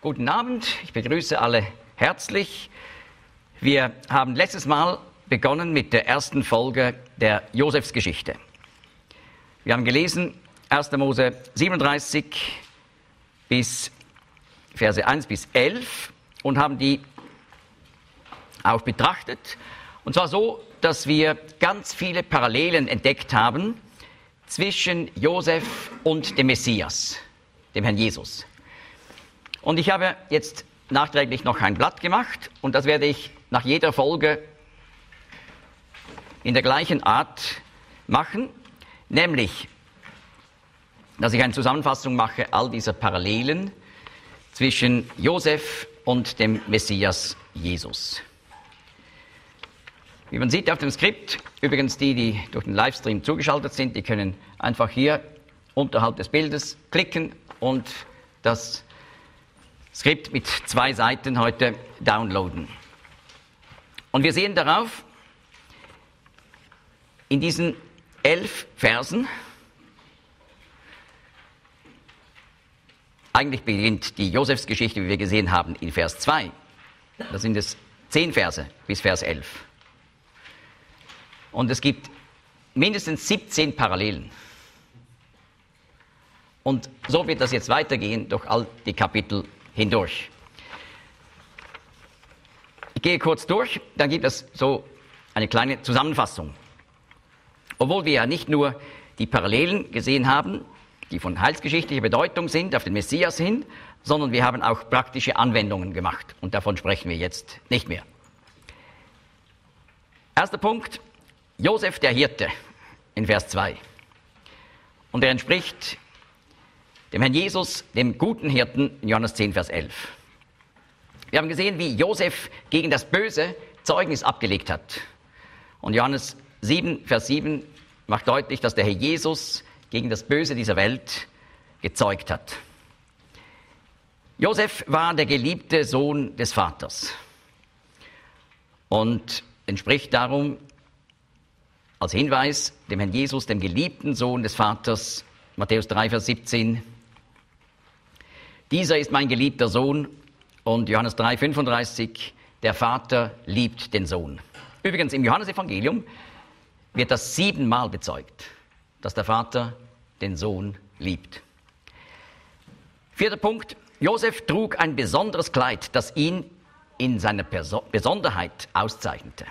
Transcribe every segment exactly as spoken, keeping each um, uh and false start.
Guten Abend, ich begrüße alle herzlich. Wir haben letztes Mal begonnen mit der ersten Folge der Josefsgeschichte. Wir haben gelesen erster Mose siebenunddreißig bis Verse eins bis elf und haben die auch betrachtet. Und zwar so, dass wir ganz viele Parallelen entdeckt haben zwischen Josef und dem Messias, dem Herrn Jesus. Und ich habe jetzt nachträglich noch ein Blatt gemacht und das werde ich nach jeder Folge in der gleichen Art machen, nämlich, dass ich eine Zusammenfassung mache all dieser Parallelen zwischen Josef und dem Messias Jesus. Wie man sieht auf dem Skript, übrigens die, die durch den Livestream zugeschaltet sind, die können einfach hier unterhalb des Bildes klicken und das Skript mit zwei Seiten heute downloaden. Und wir sehen darauf, in diesen elf Versen, eigentlich beginnt die Josefsgeschichte, wie wir gesehen haben, in Vers zwei. Da sind es zehn Verse bis Vers elf. Und es gibt mindestens siebzehn Parallelen. Und so wird das jetzt weitergehen durch all die Kapitel hindurch. Ich gehe kurz durch, dann gibt es so eine kleine Zusammenfassung. Obwohl wir ja nicht nur die Parallelen gesehen haben, die von heilsgeschichtlicher Bedeutung sind, auf den Messias hin, sondern wir haben auch praktische Anwendungen gemacht. Und davon sprechen wir jetzt nicht mehr. Erster Punkt, Josef der Hirte in Vers zwei. Und er entspricht dem Herrn Jesus, dem guten Hirten in Johannes zehn, Vers elf. Wir haben gesehen, wie Josef gegen das Böse Zeugnis abgelegt hat. Und Johannes sieben, Vers sieben macht deutlich, dass der Herr Jesus gegen das Böse dieser Welt gezeugt hat. Josef war der geliebte Sohn des Vaters und entspricht darum als Hinweis dem Herrn Jesus, dem geliebten Sohn des Vaters, Matthäus drei, Vers siebzehn. Dieser ist mein geliebter Sohn, und Johannes drei, fünfunddreißig, der Vater liebt den Sohn. Übrigens im Johannesevangelium wird das siebenmal bezeugt, dass der Vater den Sohn liebt. Vierter Punkt, Josef trug ein besonderes Kleid, das ihn in seiner Perso- Besonderheit auszeichnete.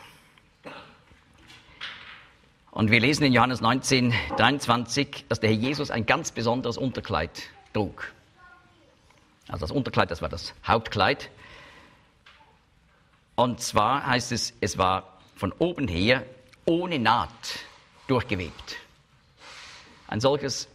Und wir lesen in Johannes neunzehn, dreiundzwanzig, dass der Herr Jesus ein ganz besonderes Unterkleid trug. Also das Unterkleid, das war das Hauptkleid. Und zwar heißt es, es war von oben her ohne Naht durchgewebt. Ein solches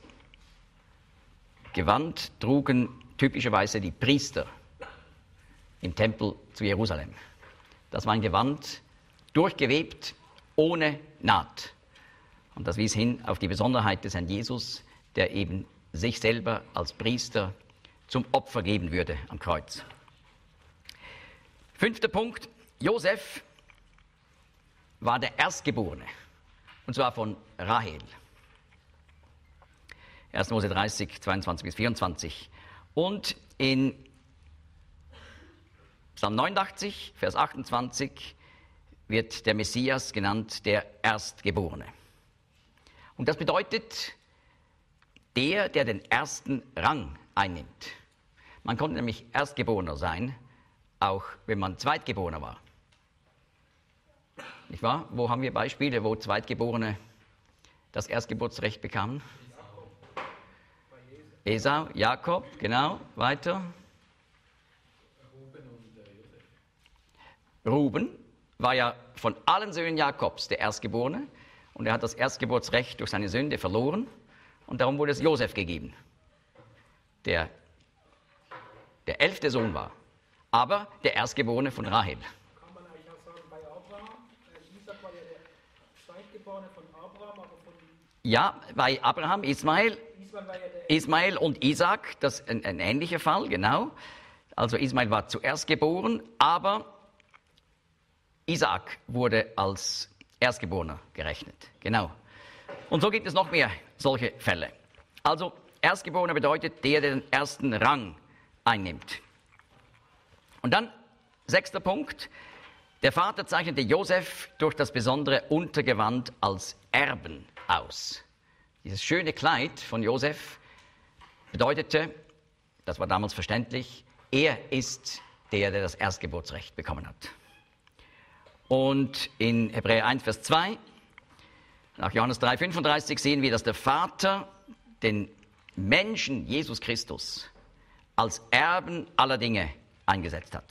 Gewand trugen typischerweise die Priester im Tempel zu Jerusalem. Das war ein Gewand, durchgewebt, ohne Naht. Und das wies hin auf die Besonderheit des Herrn Jesus, der eben sich selber als Priester zum Opfer geben würde am Kreuz. Fünfter Punkt, Josef war der Erstgeborene, und zwar von Rahel. erster Mose dreißig, zweiundzwanzig bis vierundzwanzig. Und in Psalm neunundachtzig, Vers achtundzwanzig, wird der Messias genannt, der Erstgeborene. Und das bedeutet, der, der den ersten Rang einnimmt. Man konnte nämlich Erstgeborener sein, auch wenn man Zweitgeborener war. Nicht wahr? Wo haben wir Beispiele, wo Zweitgeborene das Erstgeburtsrecht bekamen? Esau, Jakob, genau, weiter. Ruben war ja von allen Söhnen Jakobs der Erstgeborene und er hat das Erstgeburtsrecht durch seine Sünde verloren und darum wurde es Josef gegeben, der der elfte Sohn war, aber der Erstgeborene von Rahel. Kann man eigentlich auch sagen, bei Abraham, Isaac war ja der Zweitgeborene von Abraham, aber von... Ja, bei Abraham, Ismael, Ismael war ja der... Ismael und Isaac, das ist ein, ein ähnlicher Fall, genau. Also Ismael war zuerst geboren, aber Isaac wurde als Erstgeborener gerechnet, genau. Und so gibt es noch mehr solche Fälle. Also Erstgeborener bedeutet der, der den ersten Rang einnimmt. Und dann, sechster Punkt, der Vater zeichnete Josef durch das besondere Untergewand als Erben aus. Dieses schöne Kleid von Josef bedeutete, das war damals verständlich, er ist der, der das Erstgeburtsrecht bekommen hat. Und in Hebräer eins, Vers zwei, nach Johannes drei, fünfunddreißig sehen wir, dass der Vater den Menschen, Jesus Christus, als Erben aller Dinge eingesetzt hat.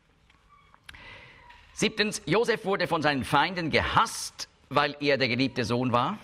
Siebtens, Josef wurde von seinen Feinden gehasst, weil er der geliebte Sohn war.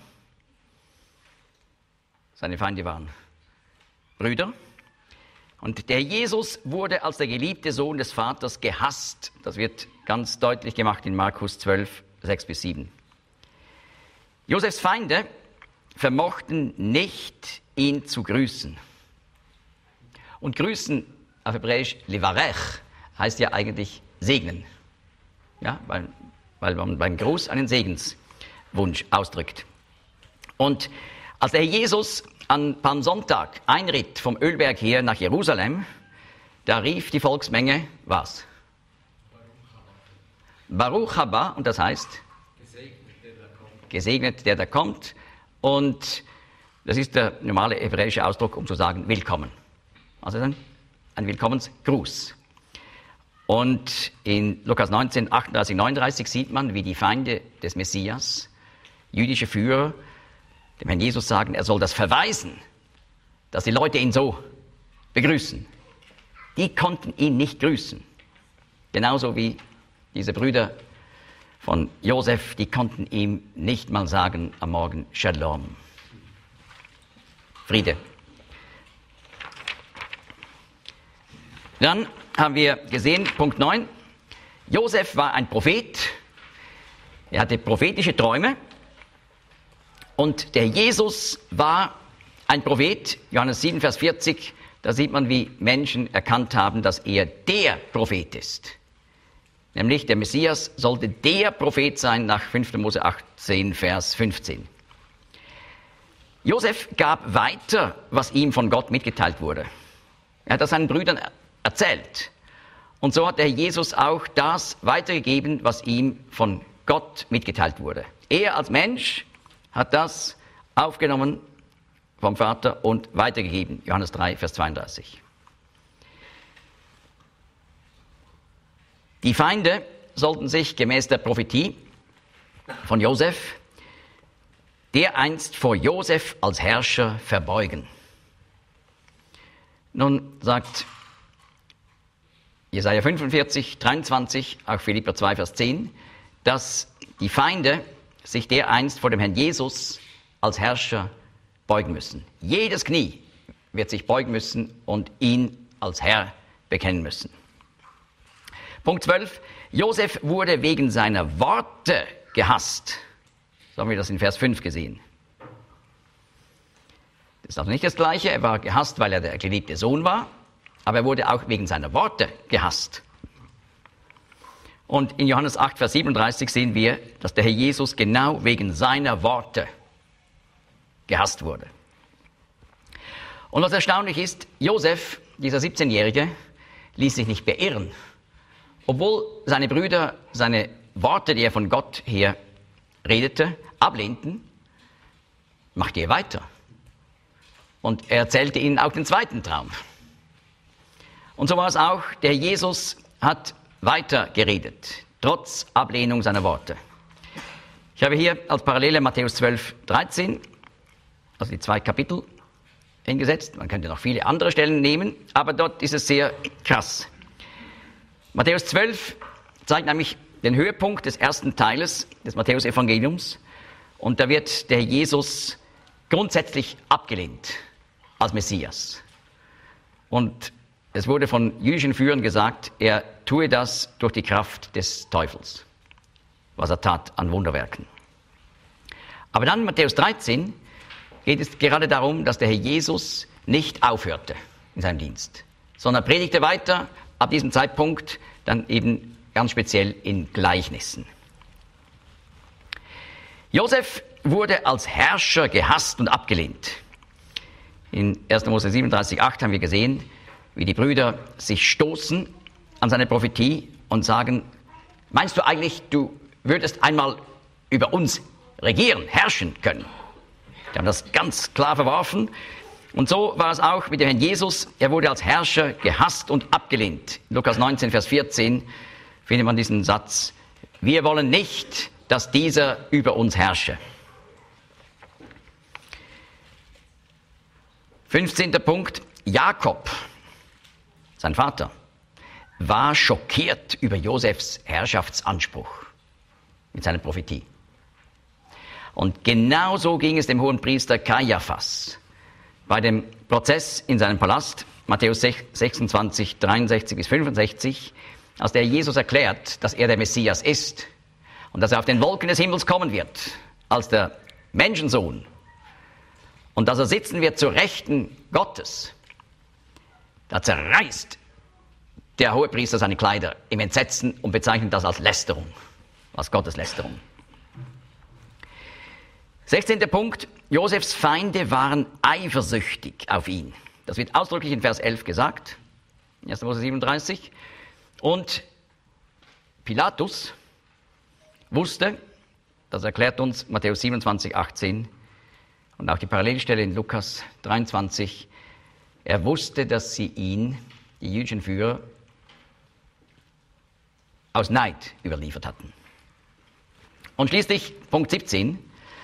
Seine Feinde waren Brüder. Und der Jesus wurde als der geliebte Sohn des Vaters gehasst. Das wird ganz deutlich gemacht in Markus zwölf, sechs bis sieben. Josefs Feinde vermochten nicht, ihn zu grüßen. Und grüßen auf Hebräisch levarech heißt ja eigentlich segnen. Ja, weil, weil man beim Gruß einen Segenswunsch ausdrückt. Und als der Jesus an Palmsonntag einritt vom Ölberg her nach Jerusalem, da rief die Volksmenge was? Baruch haba, und das heißt? Gesegnet, der da kommt. Gesegnet, der da kommt. Und das ist der normale hebräische Ausdruck, um zu sagen, willkommen. Also dann ein Willkommensgruß. Und in Lukas neunzehn, achtunddreißig, neununddreißig sieht man, wie die Feinde des Messias, jüdische Führer, dem Herrn Jesus sagen, er soll das verweisen, dass die Leute ihn so begrüßen. Die konnten ihn nicht grüßen. Genauso wie diese Brüder von Josef, die konnten ihm nicht mal sagen am Morgen Shalom. Friede. Dann haben wir gesehen, Punkt neun, Josef war ein Prophet, er hatte prophetische Träume und der Jesus war ein Prophet, Johannes sieben, Vers vierzig, da sieht man, wie Menschen erkannt haben, dass er der Prophet ist. Nämlich der Messias sollte der Prophet sein nach fünfter Mose achtzehn, Vers fünfzehn. Josef gab weiter, was ihm von Gott mitgeteilt wurde. Er hat das seinen Brüdern erzählt. Und so hat der Jesus auch das weitergegeben, was ihm von Gott mitgeteilt wurde. Er als Mensch hat das aufgenommen vom Vater und weitergegeben. Johannes drei, Vers zweiunddreißig. Die Feinde sollten sich gemäß der Prophetie von Josef dereinst vor Josef als Herrscher verbeugen. Nun sagt Jesaja fünfundvierzig, dreiundzwanzig, auch Philipper zwei, Vers zehn, dass die Feinde sich dereinst vor dem Herrn Jesus als Herrscher beugen müssen. Jedes Knie wird sich beugen müssen und ihn als Herr bekennen müssen. Punkt zwölf. Josef wurde wegen seiner Worte gehasst. So haben wir das in Vers fünf gesehen. Das ist also nicht das Gleiche. Er war gehasst, weil er der geliebte Sohn war. Aber er wurde auch wegen seiner Worte gehasst. Und in Johannes acht, Vers siebenunddreißig sehen wir, dass der Herr Jesus genau wegen seiner Worte gehasst wurde. Und was erstaunlich ist, Josef, dieser siebzehnjährige, ließ sich nicht beirren. Obwohl seine Brüder seine Worte, die er von Gott her redete, ablehnten, machte er weiter. Und er erzählte ihnen auch den zweiten Traum. Und so war es auch, der Jesus hat weiter geredet, trotz Ablehnung seiner Worte. Ich habe hier als Parallele Matthäus zwölf, dreizehn, also die zwei Kapitel hingesetzt. Man könnte noch viele andere Stellen nehmen, aber dort ist es sehr krass. Matthäus zwölf zeigt nämlich den Höhepunkt des ersten Teiles des Matthäus-Evangeliums. Und da wird der Jesus grundsätzlich abgelehnt als Messias. Und es wurde von jüdischen Führern gesagt, er tue das durch die Kraft des Teufels, was er tat an Wunderwerken. Aber dann in Matthäus dreizehn geht es gerade darum, dass der Herr Jesus nicht aufhörte in seinem Dienst, sondern predigte weiter, ab diesem Zeitpunkt dann eben ganz speziell in Gleichnissen. Josef wurde als Herrscher gehasst und abgelehnt. In erster Mose siebenunddreißig, acht haben wir gesehen, wie die Brüder sich stoßen, an seine Prophetie und sagen, meinst du eigentlich, du würdest einmal über uns regieren, herrschen können? Die haben das ganz klar verworfen. Und so war es auch mit dem Herrn Jesus. Er wurde als Herrscher gehasst und abgelehnt. In Lukas neunzehn, Vers vierzehn findet man diesen Satz. Wir wollen nicht, dass dieser über uns herrsche. fünfzehnter Punkt. Jakob, sein Vater, war schockiert über Josefs Herrschaftsanspruch mit seiner Prophetie. Und genauso ging es dem Hohenpriester Kaiaphas bei dem Prozess in seinem Palast, Matthäus sechsundzwanzig, dreiundsechzig bis fünfundsechzig, als der Jesus erklärt, dass er der Messias ist und dass er auf den Wolken des Himmels kommen wird, als der Menschensohn und dass er sitzen wird zur Rechten Gottes. Da zerreißt der Hohepriester seine Kleider im Entsetzen und bezeichnet das als Lästerung, als Gotteslästerung. sechzehnter Punkt. Josefs Feinde waren eifersüchtig auf ihn. Das wird ausdrücklich in Vers elf gesagt, erster Mose siebenunddreißig. Und Pilatus wusste, das erklärt uns Matthäus siebenundzwanzig, achtzehn und auch die Parallelstelle in Lukas dreiundzwanzig, er wusste, dass sie ihn, die jüdischen Führer, aus Neid überliefert hatten. Und schließlich Punkt siebzehn.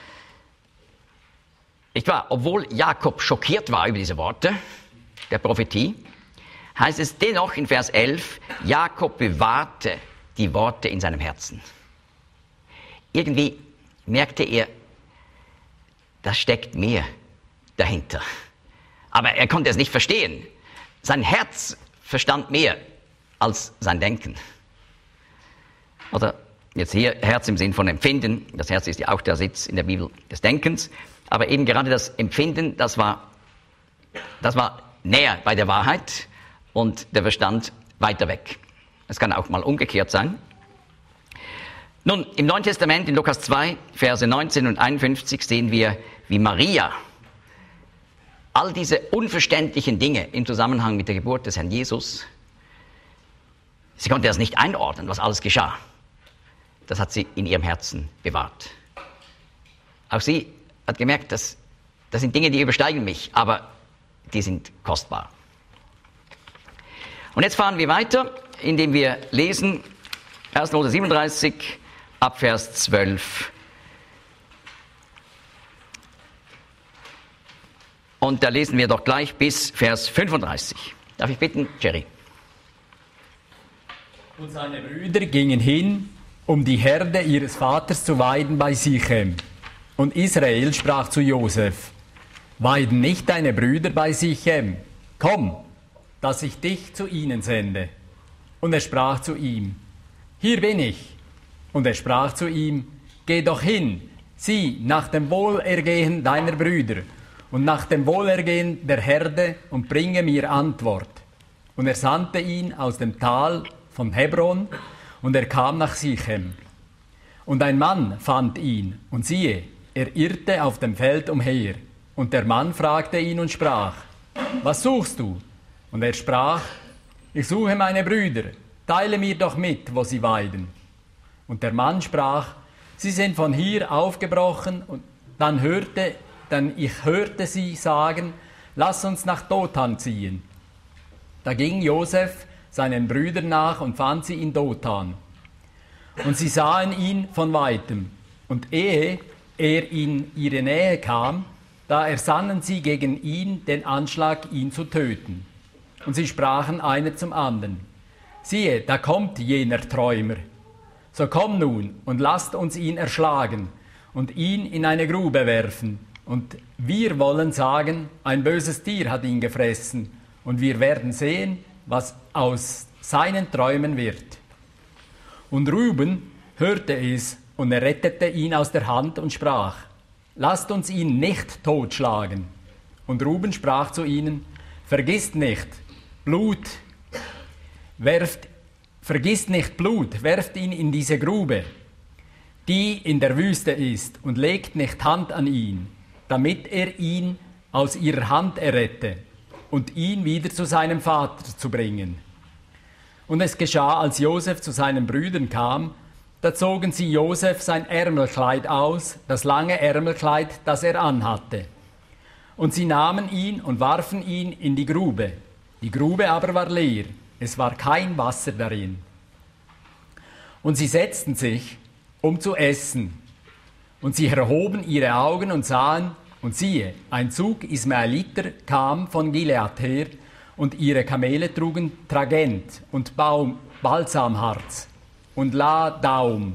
Nicht wahr? Obwohl Jakob schockiert war über diese Worte der Prophetie, heißt es dennoch in Vers elf, Jakob bewahrte die Worte in seinem Herzen. Irgendwie merkte er, da steckt mehr dahinter. Aber er konnte es nicht verstehen. Sein Herz verstand mehr als sein Denken. Oder jetzt hier Herz im Sinn von Empfinden. Das Herz ist ja auch der Sitz in der Bibel des Denkens. Aber eben gerade das Empfinden, das war, das war näher bei der Wahrheit und der Verstand weiter weg. Es kann auch mal umgekehrt sein. Nun, im Neuen Testament, in Lukas zwei, Verse neunzehn und einundfünfzig, sehen wir, wie Maria all diese unverständlichen Dinge im Zusammenhang mit der Geburt des Herrn Jesus, sie konnte das nicht einordnen, was alles geschah. Das hat sie in ihrem Herzen bewahrt. Auch sie hat gemerkt, dass, das sind Dinge, die übersteigen mich, aber die sind kostbar. Und jetzt fahren wir weiter, indem wir lesen erster Mose siebenunddreißig, ab Vers zwölf. Und da lesen wir doch gleich bis Vers fünfunddreißig. Darf ich bitten, Jerry? Und seine Brüder gingen hin, um die Herde ihres Vaters zu weiden bei Sichem. Und Israel sprach zu Josef, weiden nicht deine Brüder bei Sichem? Komm, dass ich dich zu ihnen sende. Und er sprach zu ihm, hier bin ich. Und er sprach zu ihm, geh doch hin, sieh nach dem Wohlergehen deiner Brüder und nach dem Wohlergehen der Herde und bringe mir Antwort. Und er sandte ihn aus dem Tal von Hebron und er kam nach Sichem. Und ein Mann fand ihn und siehe, er irrte auf dem Feld umher. Und der Mann fragte ihn und sprach, was suchst du? Und er sprach, ich suche meine Brüder, teile mir doch mit, wo sie weiden. Und der Mann sprach, sie sind von hier aufgebrochen. Und dann hörte, dann ich hörte sie sagen, lass uns nach Dothan ziehen. Da ging Josef seinen Brüdern nach und fand sie in Dothan. Und sie sahen ihn von weitem. Und ehe er in ihre Nähe kam, da ersannen sie gegen ihn den Anschlag, ihn zu töten. Und sie sprachen einer zum anderen, siehe, da kommt jener Träumer. So komm nun und lasst uns ihn erschlagen und ihn in eine Grube werfen. Und wir wollen sagen, ein böses Tier hat ihn gefressen. Und wir werden sehen, was aus seinen Träumen wird. Und Reuben hörte es und er rettete ihn aus der Hand und sprach, lasst uns ihn nicht totschlagen. Und Reuben sprach zu ihnen, vergisst nicht, Blut, werft, vergisst nicht Blut, werft ihn in diese Grube, die in der Wüste ist, und legt nicht Hand an ihn, damit er ihn aus ihrer Hand errette und ihn wieder zu seinem Vater zu bringen. Und es geschah, als Josef zu seinen Brüdern kam, da zogen sie Josef sein Ärmelkleid aus, das lange Ärmelkleid, das er anhatte. Und sie nahmen ihn und warfen ihn in die Grube. Die Grube aber war leer, es war kein Wasser darin. Und sie setzten sich, um zu essen. Und sie erhoben ihre Augen und sahen, und siehe, ein Zug Ismaeliter kam von Gilead her, und ihre Kamele trugen Tragent und Baum, Balsamharz und Ladaum.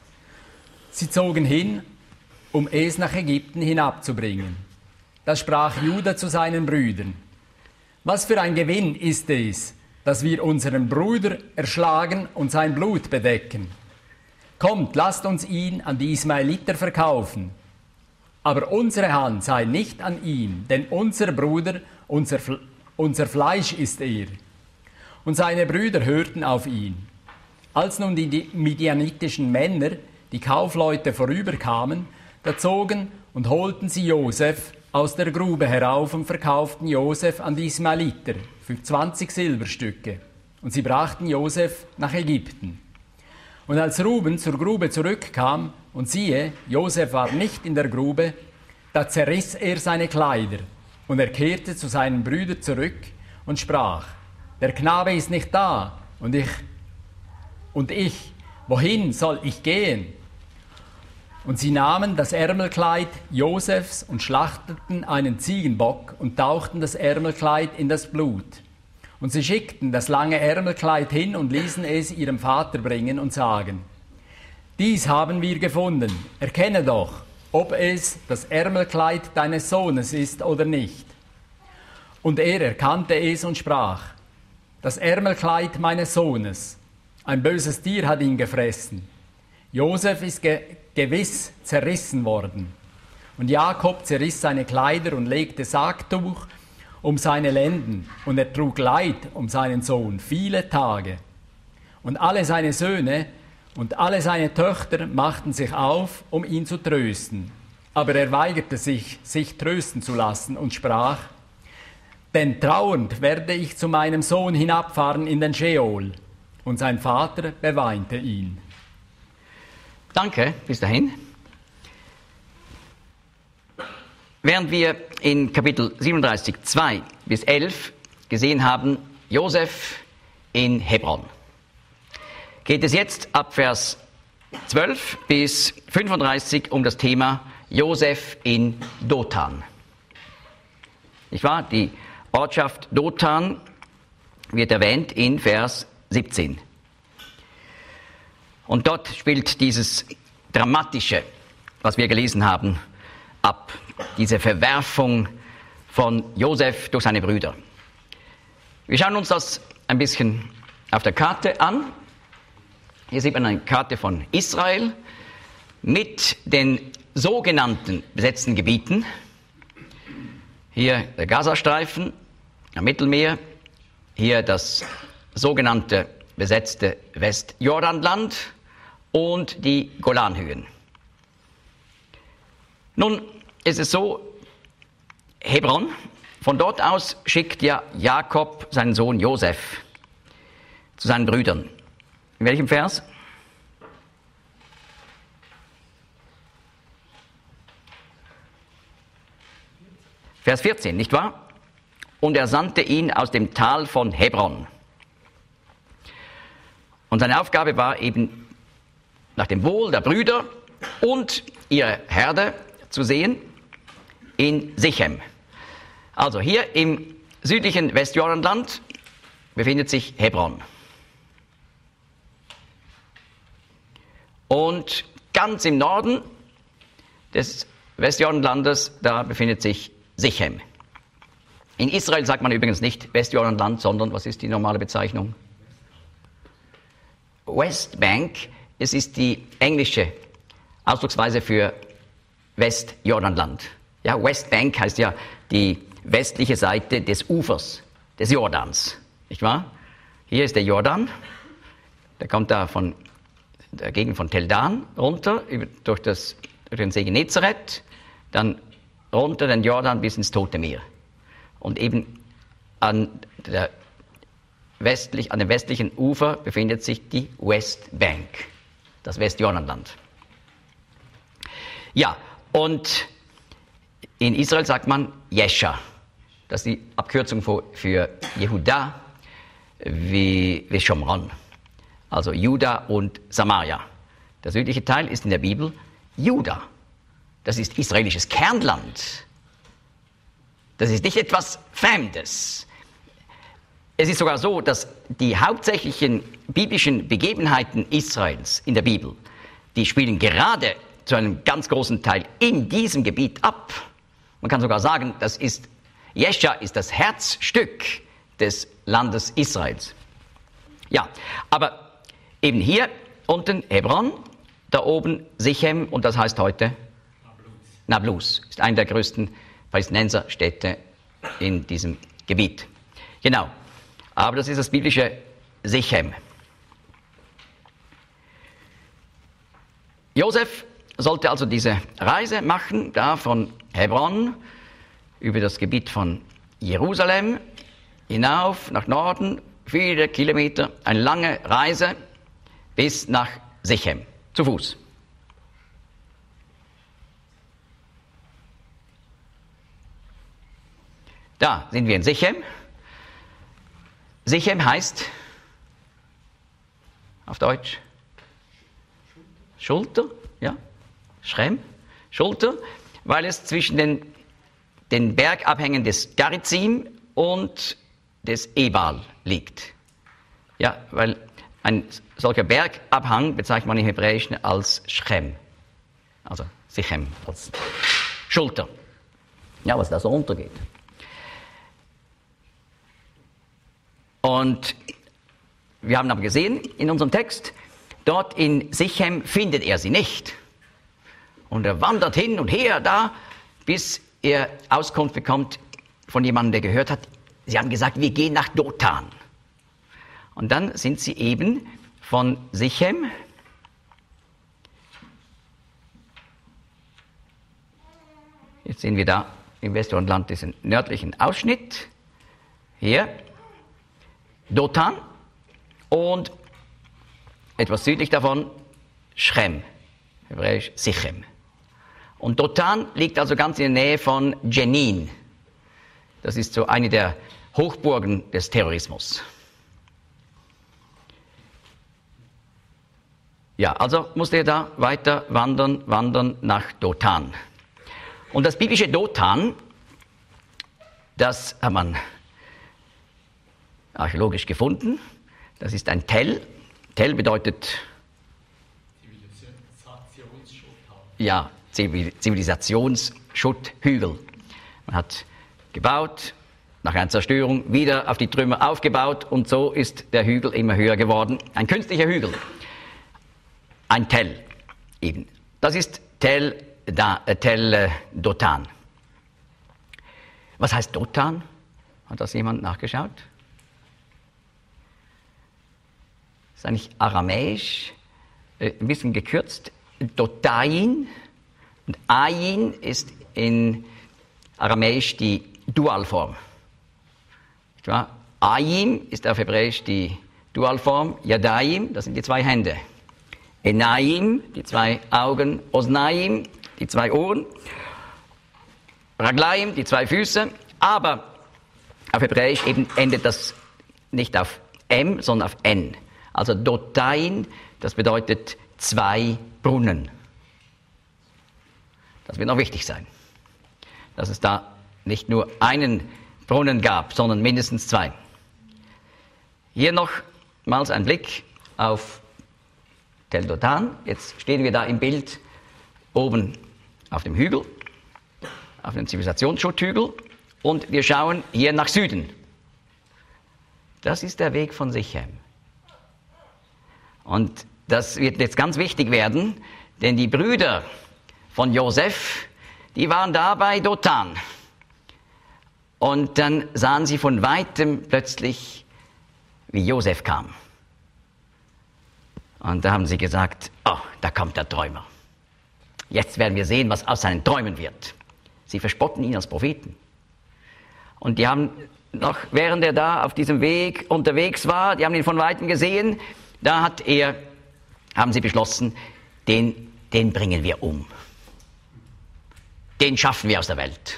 Sie zogen hin, um es nach Ägypten hinabzubringen. Da sprach Juda zu seinen Brüdern: Was für ein Gewinn ist es, dass wir unseren Bruder erschlagen und sein Blut bedecken? Kommt, lasst uns ihn an die Ismaeliter verkaufen. Aber unsere Hand sei nicht an ihm, denn unser Bruder, unser, unser Fleisch ist er. Und seine Brüder hörten auf ihn. Als nun die midianitischen Männer, die Kaufleute, vorüberkamen, da zogen und holten sie Josef aus der Grube herauf und verkauften Josef an die Ismaeliter für zwanzig Silberstücke. Und sie brachten Josef nach Ägypten. Und als Ruben zur Grube zurückkam, und siehe, Josef war nicht in der Grube, da zerriss er seine Kleider. Und er kehrte zu seinen Brüdern zurück und sprach: Der Knabe ist nicht da, und ich, und ich, wohin soll ich gehen? Und sie nahmen das Ärmelkleid Josefs und schlachteten einen Ziegenbock und tauchten das Ärmelkleid in das Blut. Und sie schickten das lange Ärmelkleid hin und ließen es ihrem Vater bringen und sagen: Dies haben wir gefunden, erkenne doch, ob es das Ärmelkleid deines Sohnes ist oder nicht. Und er erkannte es und sprach: Das Ärmelkleid meines Sohnes, ein böses Tier hat ihn gefressen. Josef ist ge- gewiss zerrissen worden. Und Jakob zerriss seine Kleider und legte Sacktuch um seine Lenden, und er trug Leid um seinen Sohn viele Tage. Und alle seine Söhne und alle seine Töchter machten sich auf, um ihn zu trösten. Aber er weigerte sich, sich trösten zu lassen, und sprach: Denn trauernd werde ich zu meinem Sohn hinabfahren in den Scheol. Und sein Vater beweinte ihn. Danke, bis dahin. Während wir in Kapitel siebenunddreißig, zwei bis elf gesehen haben, Josef in Hebron, geht es jetzt ab Vers zwölf bis fünfunddreißig um das Thema Josef in Dothan. Nicht wahr? Die Ortschaft Dothan wird erwähnt in Vers siebzehn. Und dort spielt dieses Dramatische, was wir gelesen haben, ab. Diese Verwerfung von Josef durch seine Brüder. Wir schauen uns das ein bisschen auf der Karte an. Hier sieht man eine Karte von Israel mit den sogenannten besetzten Gebieten. Hier der Gazastreifen, am Mittelmeer. Hier das sogenannte besetzte Westjordanland und die Golanhöhen. Nun ist es so, Hebron, von dort aus schickt ja Jakob seinen Sohn Josef zu seinen Brüdern. In welchem Vers? Vers vierzehn, nicht wahr? Und er sandte ihn aus dem Tal von Hebron. Und seine Aufgabe war eben, nach dem Wohl der Brüder und ihrer Herde zu sehen in Sichem. Also hier im südlichen Westjordanland befindet sich Hebron. Und ganz im Norden des Westjordanlandes, da befindet sich Sichem. In Israel sagt man übrigens nicht Westjordanland, sondern, was ist die normale Bezeichnung? Westbank, es ist die englische Ausdrucksweise für Westjordanland. Ja, Westbank heißt ja die westliche Seite des Ufers, des Jordans, nicht wahr? Hier ist der Jordan, der kommt da von der Gegend von Tel Dan runter, über, durch, das, durch den See Genezareth, dann runter den Jordan bis ins Tote Meer. Und eben an der westlich, an dem westlichen Ufer befindet sich die Westbank, das Westjordanland. Ja, und in Israel sagt man Jescha. Das ist die Abkürzung für, für Jehuda wie, wie Shomron. Also Juda und Samaria. Der südliche Teil ist in der Bibel Juda. Das ist israelisches Kernland. Das ist nicht etwas Fremdes. Es ist sogar so, dass die hauptsächlichen biblischen Begebenheiten Israels in der Bibel, die spielen gerade zu einem ganz großen Teil in diesem Gebiet ab. Man kann sogar sagen, das ist, Jescha ist das Herzstück des Landes Israels. Ja, aber eben hier unten Hebron, da oben Sichem und das heißt heute Nablus. Ist eine der größten Palästinenserstädte in diesem Gebiet. Genau, aber das ist das biblische Sichem. Josef sollte also diese Reise machen, da von Hebron über das Gebiet von Jerusalem hinauf nach Norden, viele Kilometer, eine lange Reise bis nach Sichem, zu Fuß. Da sind wir in Sichem. Sichem heißt auf Deutsch Schulter, ja, Schrem, Schulter, weil es zwischen den, den Bergabhängen des Garizim und des Ebal liegt. Ja, weil ein solcher Bergabhang bezeichnet man im Hebräischen als Schrem, also Sichem, als Schulter. Ja, was da so untergeht. Und wir haben aber gesehen in unserem Text, dort in Sichem findet er sie nicht. Und er wandert hin und her da, bis er Auskunft bekommt von jemandem, der gehört hat, sie haben gesagt, wir gehen nach Dothan. Und dann sind sie eben von Sichem jetzt sehen wir da im Westjordanland diesen nördlichen Ausschnitt, hier, Dothan und etwas südlich davon Schrem, hebräisch Sichem. Und Dothan liegt also ganz in der Nähe von Jenin. Das ist so eine der Hochburgen des Terrorismus. Ja, also musste er da weiter wandern, wandern nach Dothan. Und das biblische Dothan, das hat man archäologisch gefunden. Das ist ein Tell. Tell bedeutet ja, Zivilisationsschutthügel. Man hat gebaut, nach einer Zerstörung wieder auf die Trümmer aufgebaut und so ist der Hügel immer höher geworden. Ein künstlicher Hügel. Ein Tell eben. Das ist Tell, da, äh, Tell äh, Dothan. Was heißt Dothan? Hat das jemand nachgeschaut? Das ist eigentlich aramäisch, äh, ein bisschen gekürzt. Dotain und Ayin ist in aramäisch die Dualform. Nicht wahr? Ayim ist auf Hebräisch die Dualform. Yadayim, das sind die zwei Hände. Enayim, die zwei Augen. Osnayim, die zwei Ohren. Raglayim, die zwei Füße. Aber auf Hebräisch eben endet das nicht auf M, sondern auf N. Also Dotain, das bedeutet zwei Brunnen. Das wird noch wichtig sein, dass es da nicht nur einen Brunnen gab, sondern mindestens zwei. Hier nochmals ein Blick auf Tel Dothan. Jetzt stehen wir da im Bild oben auf dem Hügel, auf dem Zivilisationsschutthügel und wir schauen hier nach Süden. Das ist der Weg von Sichem. Und das wird jetzt ganz wichtig werden, denn die Brüder von Josef, die waren da bei Dothan. Und dann sahen sie von Weitem plötzlich, wie Josef kam. Und da haben sie gesagt, oh, da kommt der Träumer. Jetzt werden wir sehen, was aus seinen Träumen wird. Sie verspotten ihn als Propheten. Und die haben noch während er da auf diesem Weg unterwegs war, die haben ihn von Weitem gesehen, da hat er, haben sie beschlossen, den, den bringen wir um. Den schaffen wir aus der Welt.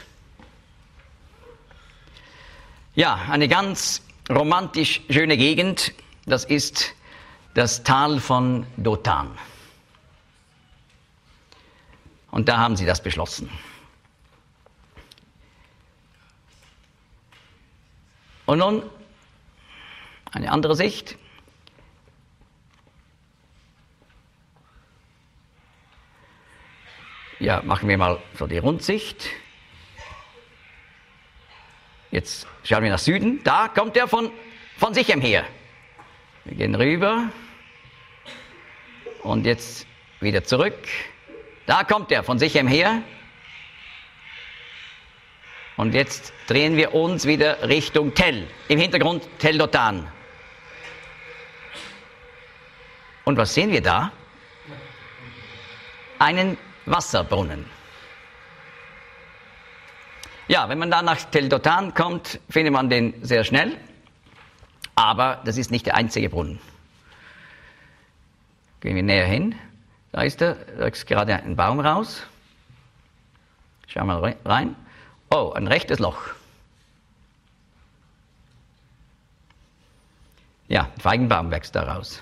Ja, eine ganz romantisch schöne Gegend, das ist das Tal von Dothan. Und da haben sie das beschlossen. Und nun eine andere Sicht. Ja, machen wir mal so die Rundsicht. Jetzt schauen wir nach Süden. Da kommt er von, von Sichem her. Wir gehen rüber. Und jetzt wieder zurück. Da kommt er von Sichem her. Und jetzt drehen wir uns wieder Richtung Tel. Im Hintergrund Tel Dothan. Und was sehen wir da? Einen Wasserbrunnen. Ja, wenn man da nach Tel Dothan kommt, findet man den sehr schnell. Aber das ist nicht der einzige Brunnen. Gehen wir näher hin. Da ist er, da ist gerade ein Baum raus. Schauen wir mal rein. Oh, ein rechtes Loch. Ja, ein Feigenbaum wächst da raus.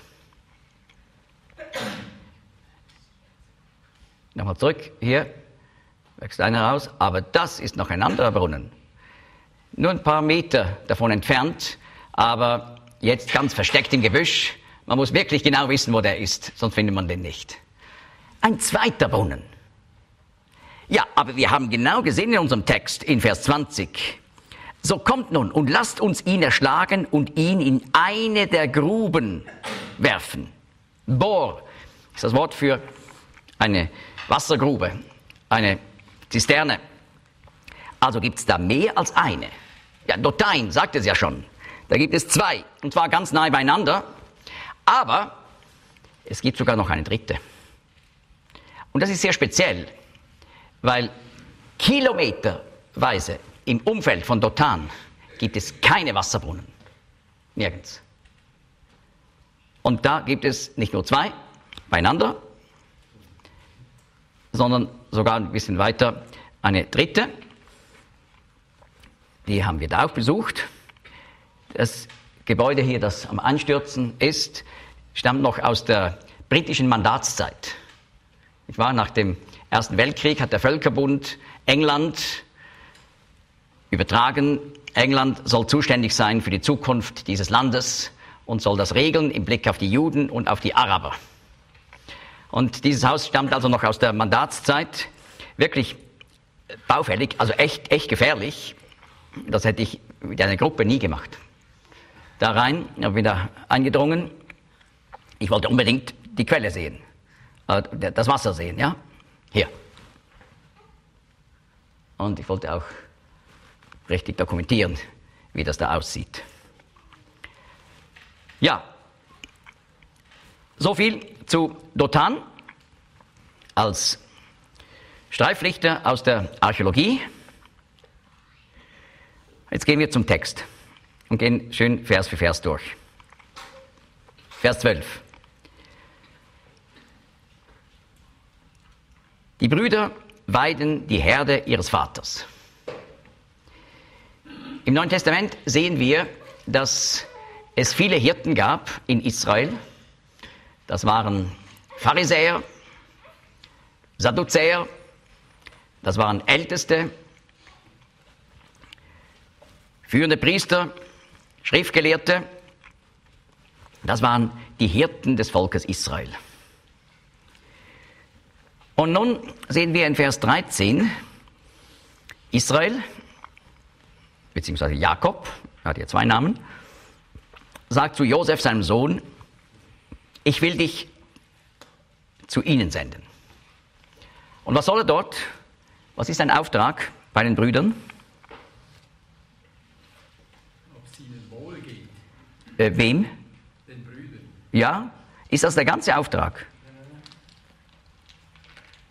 Nochmal zurück, hier wächst einer raus, aber das ist noch ein anderer Brunnen. Nur ein paar Meter davon entfernt, aber jetzt ganz versteckt im Gebüsch. Man muss wirklich genau wissen, wo der ist, sonst findet man den nicht. Ein zweiter Brunnen. Ja, aber wir haben genau gesehen in unserem Text, in Vers zwanzig. So kommt nun und lasst uns ihn erschlagen und ihn in eine der Gruben werfen. Bor ist das Wort für eine Wassergrube, eine Zisterne. Also gibt es da mehr als eine. Ja, Dothan sagt es ja schon. Da gibt es zwei, und zwar ganz nahe beieinander. Aber es gibt sogar noch eine dritte. Und das ist sehr speziell, weil kilometerweise im Umfeld von Dothan gibt es keine Wasserbrunnen. Nirgends. Und da gibt es nicht nur zwei beieinander, sondern sogar ein bisschen weiter eine dritte. Die haben wir da auch besucht. Das Gebäude hier, das am Einstürzen ist, stammt noch aus der britischen Mandatszeit. Ich war nach dem Ersten Weltkrieg hat der Völkerbund England übertragen. England soll zuständig sein für die Zukunft dieses Landes und soll das regeln im Blick auf die Juden und auf die Araber. Und dieses Haus stammt also noch aus der Mandatszeit. Wirklich baufällig, also echt, echt gefährlich. Das hätte ich mit einer Gruppe nie gemacht. Da rein, bin da eingedrungen. Ich wollte unbedingt die Quelle sehen, das Wasser sehen, ja? Hier. Und ich wollte auch richtig dokumentieren, wie das da aussieht. Ja, so viel zu Dothan als Streiflichter aus der Archäologie. Jetzt gehen wir zum Text und gehen schön Vers für Vers durch. Vers zwölf. Die Brüder weiden die Herde ihres Vaters. Im Neuen Testament sehen wir, dass es viele Hirten gab in Israel. Das waren Pharisäer, Sadduzäer, das waren Älteste, führende Priester, Schriftgelehrte. Das waren die Hirten des Volkes Israel. Und nun sehen wir in Vers dreizehn, Israel, beziehungsweise Jakob, er hat ja zwei Namen, sagt zu Josef, seinem Sohn, ich will dich zu ihnen senden. Und was soll er dort? Was ist sein Auftrag bei den Brüdern? Ob es ihnen wohl geht. Äh, wem? Den Brüdern. Ja? Ist das der ganze Auftrag?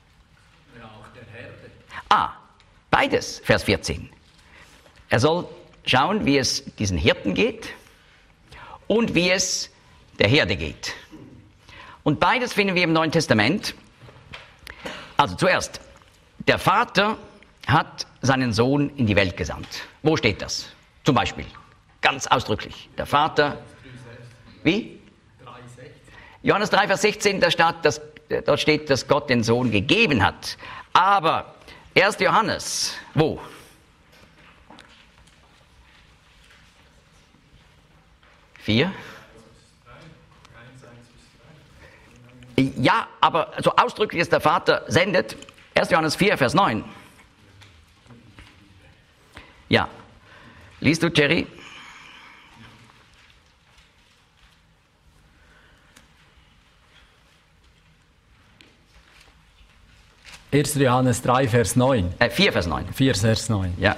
Ja, auch der Herde. Ah, beides, Vers vierzehn. Er soll schauen, wie es diesen Hirten geht und wie es der Herde geht. Und beides finden wir im Neuen Testament. Also zuerst, der Vater hat seinen Sohn in die Welt gesandt. Wo steht das? Zum Beispiel, ganz ausdrücklich, der Vater, wie? Johannes drei, Vers sechzehn, da steht, dass, dort steht, dass Gott den Sohn gegeben hat. Aber erster Johannes, wo? Vier? Ja, aber so ausdrücklich, dass der Vater sendet. erster Johannes vier, Vers neun. Ja. Liest du, Jerry? erster Johannes drei, Vers neun. Äh, vier, Vers neun. vier, Vers neun. Ja.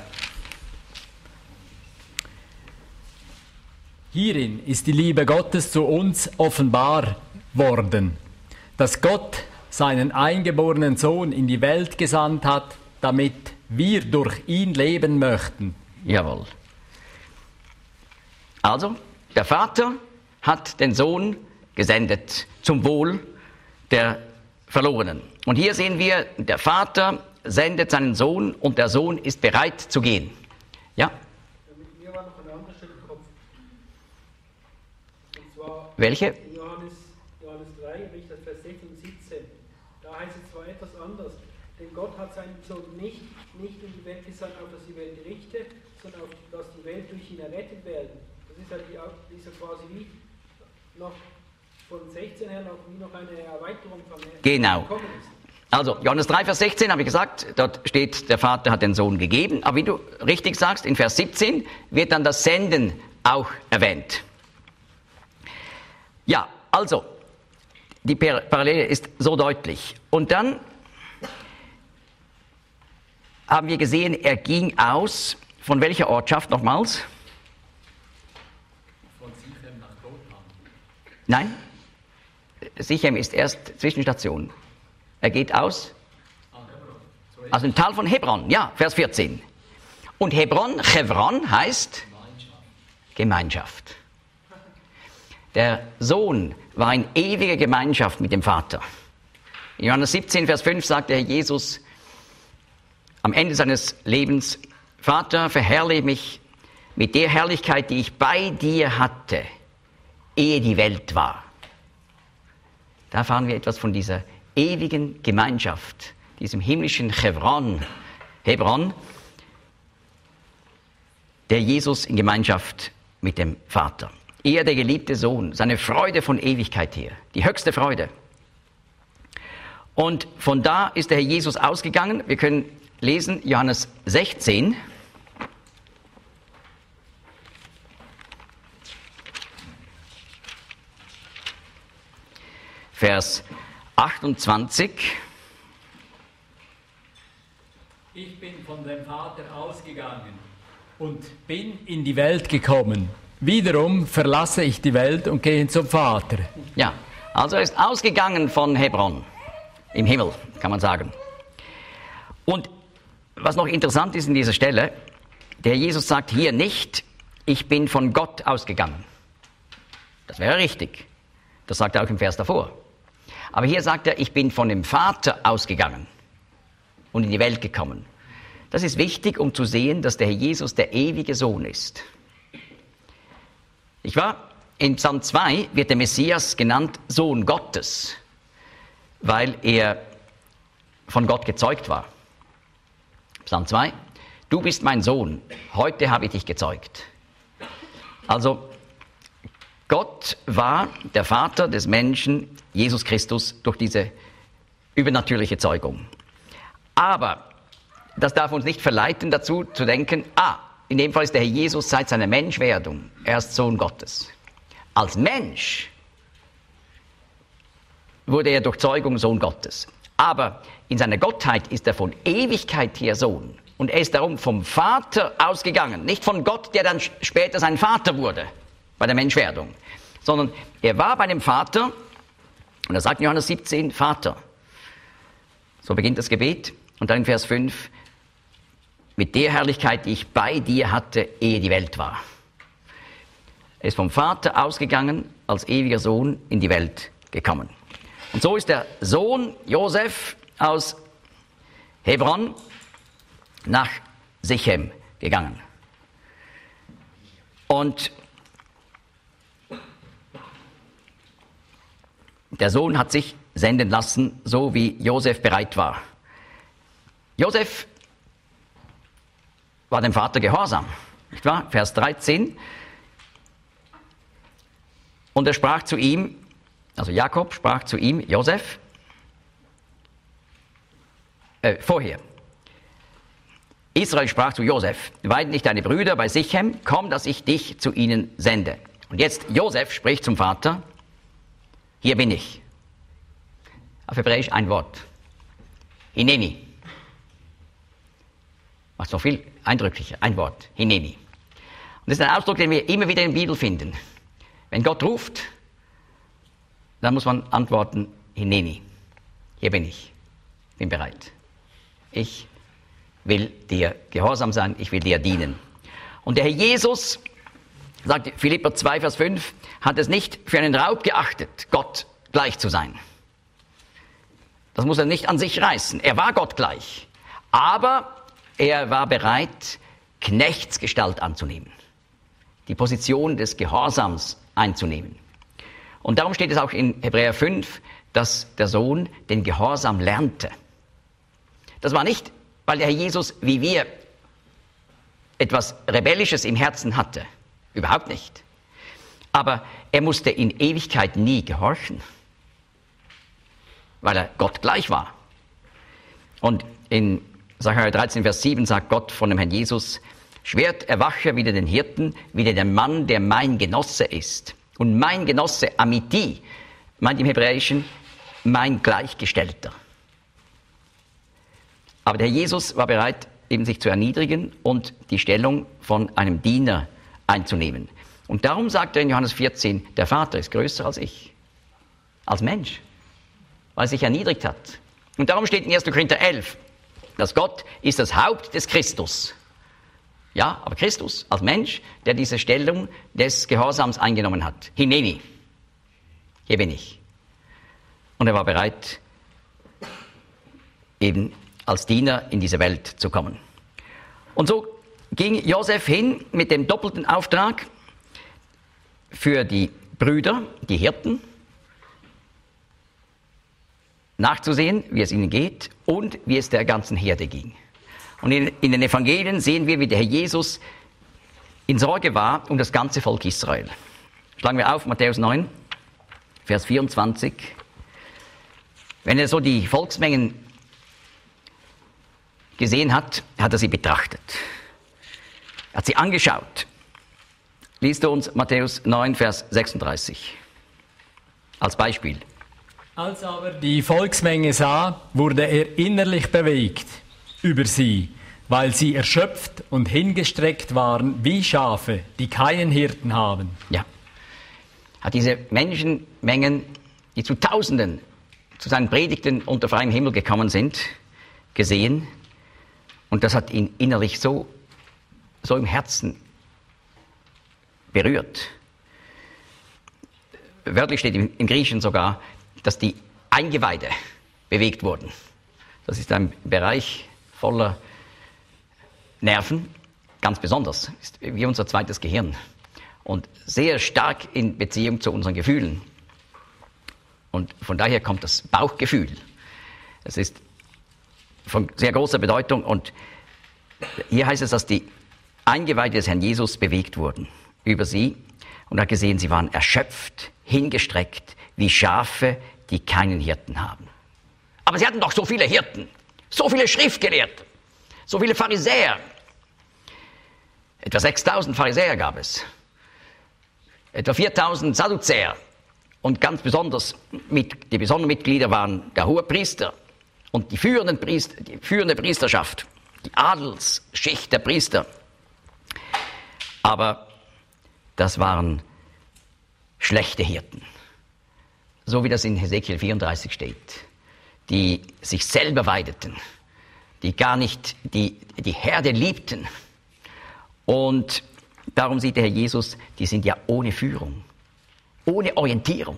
Hierin ist die Liebe Gottes zu uns offenbar worden, dass Gott seinen eingeborenen Sohn in die Welt gesandt hat, damit wir durch ihn leben möchten. Jawohl. Also, der Vater hat den Sohn gesendet zum Wohl der Verlorenen. Und hier sehen wir, der Vater sendet seinen Sohn und der Sohn ist bereit zu gehen. Ja? Mir war noch eine andere Stelle im Kopf. Und zwar Welche? in Johannes, Johannes drei, Richter Vers sechzehn und siebzehn. Da heißt es zwar etwas anders, denn Gott hat seinen Sohn nicht, nicht in die Welt gesandt, auf dass die Welt richte, sondern auf dass die Welt durch ihn errettet werden. Das ist halt die, ist ja quasi wie noch von sechzehn her noch, wie noch eine Erweiterung von der Genau. gekommen ist. Also, Johannes drei, Vers sechzehn habe ich gesagt, dort steht, der Vater hat den Sohn gegeben. Aber wie du richtig sagst, in Vers siebzehn wird dann das Senden auch erwähnt. Ja, also, die Parallele ist so deutlich. Und dann haben wir gesehen, er ging aus, von welcher Ortschaft nochmals? Von Sichem nach Dothan. Nein, Sichem ist erst Zwischenstation. Er geht aus, also im Tal von Hebron, ja, Vers vierzehn. Und Hebron, Chevron heißt Gemeinschaft. Der Sohn war in ewiger Gemeinschaft mit dem Vater. In Johannes siebzehn, Vers fünf sagt der Herr Jesus am Ende seines Lebens, Vater, verherrliche mich mit der Herrlichkeit, die ich bei dir hatte, ehe die Welt war. Da erfahren wir etwas von dieser ewigen Gemeinschaft, diesem himmlischen Hebron, Hebron, der Jesus in Gemeinschaft mit dem Vater. Er, der geliebte Sohn, seine Freude von Ewigkeit her, die höchste Freude. Und von da ist der Herr Jesus ausgegangen. Wir können lesen Johannes sechzehn. Vers achtundzwanzig. Ich bin von dem Vater ausgegangen und bin in die Welt gekommen. Wiederum verlasse ich die Welt und gehe zum Vater. Ja, also er ist ausgegangen von Hebron, im Himmel, kann man sagen. Und was noch interessant ist in dieser Stelle, der Jesus sagt hier nicht, ich bin von Gott ausgegangen. Das wäre richtig. Das sagt er auch im Vers davor. Aber hier sagt er, ich bin von dem Vater ausgegangen und in die Welt gekommen. Das ist wichtig, um zu sehen, dass der Herr Jesus der ewige Sohn ist. Ich war in Psalm zwei wird der Messias genannt Sohn Gottes, weil er von Gott gezeugt war. Psalm zwei, du bist mein Sohn, heute habe ich dich gezeugt. Also Gott war der Vater des Menschen, Jesus Christus, durch diese übernatürliche Zeugung. Aber das darf uns nicht verleiten dazu zu denken, ah, in dem Fall ist der Herr Jesus seit seiner Menschwerdung erst Sohn Gottes. Als Mensch wurde er durch Zeugung Sohn Gottes. Aber in seiner Gottheit ist er von Ewigkeit her Sohn. Und er ist darum vom Vater ausgegangen. Nicht von Gott, der dann später sein Vater wurde, bei der Menschwerdung. Sondern er war bei dem Vater, und er sagt in Johannes siebzehn, Vater. So beginnt das Gebet. Und dann in Vers fünf, mit der Herrlichkeit, die ich bei dir hatte, ehe die Welt war. Er ist vom Vater ausgegangen, als ewiger Sohn in die Welt gekommen. Und so ist der Sohn Josef aus Hebron nach Sichem gegangen. Und der Sohn hat sich senden lassen, so wie Josef bereit war. Josef war dem Vater gehorsam, nicht wahr? Vers dreizehn. Und er sprach zu ihm, also Jakob sprach zu ihm, Josef, äh, vorher. Israel sprach zu Josef, weiden nicht deine Brüder bei Sichem, komm, dass ich dich zu ihnen sende. Und jetzt Josef spricht zum Vater, hier bin ich. Auf Hebräisch ein Wort. Hineni. Macht noch viel eindrücklicher. Ein Wort. Hineni. Und das ist ein Ausdruck, den wir immer wieder in der Bibel finden. Wenn Gott ruft, dann muss man antworten, Hineni. Hier bin ich. Bin bereit. Ich will dir gehorsam sein. Ich will dir dienen. Und der Herr Jesus, sagt Philipper zwei, Vers fünf, hat es nicht für einen Raub geachtet, Gott gleich zu sein. Das muss er nicht an sich reißen. Er war Gott gleich. Aber er war bereit, Knechtsgestalt anzunehmen. Die Position des Gehorsams einzunehmen. Und darum steht es auch in Hebräer fünf, dass der Sohn den Gehorsam lernte. Das war nicht, weil der Herr Jesus, wie wir, etwas Rebellisches im Herzen hatte. Überhaupt nicht. Aber er musste in Ewigkeit nie gehorchen, weil er Gott gleich war. Und in Sacharja dreizehn, Vers sieben sagt Gott von dem Herrn Jesus, Schwert erwache wieder den Hirten, wieder der Mann, der mein Genosse ist. Und mein Genosse, Amiti, meint im Hebräischen, mein Gleichgestellter. Aber der Herr Jesus war bereit, eben sich zu erniedrigen und die Stellung von einem Diener einzunehmen. Und darum sagt er in Johannes vierzehn, der Vater ist größer als ich, als Mensch, weil er sich erniedrigt hat. Und darum steht in erster Korinther elf, dass Gott ist das Haupt des Christus. Ja, aber Christus als Mensch, der diese Stellung des Gehorsams eingenommen hat. Hineni, hier bin ich. Und er war bereit, eben als Diener in diese Welt zu kommen. Und so ging Josef hin mit dem doppelten Auftrag für die Brüder, die Hirten, nachzusehen, wie es ihnen geht und wie es der ganzen Herde ging. Und in, in den Evangelien sehen wir, wie der Herr Jesus in Sorge war um das ganze Volk Israel. Schlagen wir auf, Matthäus neun, Vers vierundzwanzig. Wenn er so die Volksmengen gesehen hat, hat er sie betrachtet. Er hat sie angeschaut. Liest du uns Matthäus neun, Vers sechsunddreißig als Beispiel. Als aber die Volksmenge sah, wurde er innerlich bewegt über sie, weil sie erschöpft und hingestreckt waren wie Schafe, die keinen Hirten haben. Ja, hat diese Menschenmengen, die zu Tausenden zu seinen Predigten unter freiem Himmel gekommen sind, gesehen. Und das hat ihn innerlich so, so im Herzen berührt. Wörtlich steht im, im Griechischen sogar, dass die Eingeweide bewegt wurden. Das ist ein Bereich voller Nerven, ganz besonders, ist wie unser zweites Gehirn und sehr stark in Beziehung zu unseren Gefühlen. Und von daher kommt das Bauchgefühl. Es ist von sehr großer Bedeutung und hier heißt es, dass die Eingeweide des Herrn Jesus bewegt wurden über sie und er hat gesehen, sie waren erschöpft, hingestreckt, wie Schafe, die keinen Hirten haben. Aber sie hatten doch so viele Hirten, so viele Schriftgelehrte, so viele Pharisäer. Etwa sechstausend Pharisäer gab es, etwa viertausend Sadduzäer und ganz besonders, mit, die besonderen Mitglieder waren der Hohepriester und die, führenden Priester, die führende Priesterschaft, die Adelsschicht der Priester. Aber das waren schlechte Hirten, so wie das in Hesekiel vierunddreißig steht, die sich selber weideten, die gar nicht die, die Herde liebten. Und darum sieht der Herr Jesus, die sind ja ohne Führung, ohne Orientierung.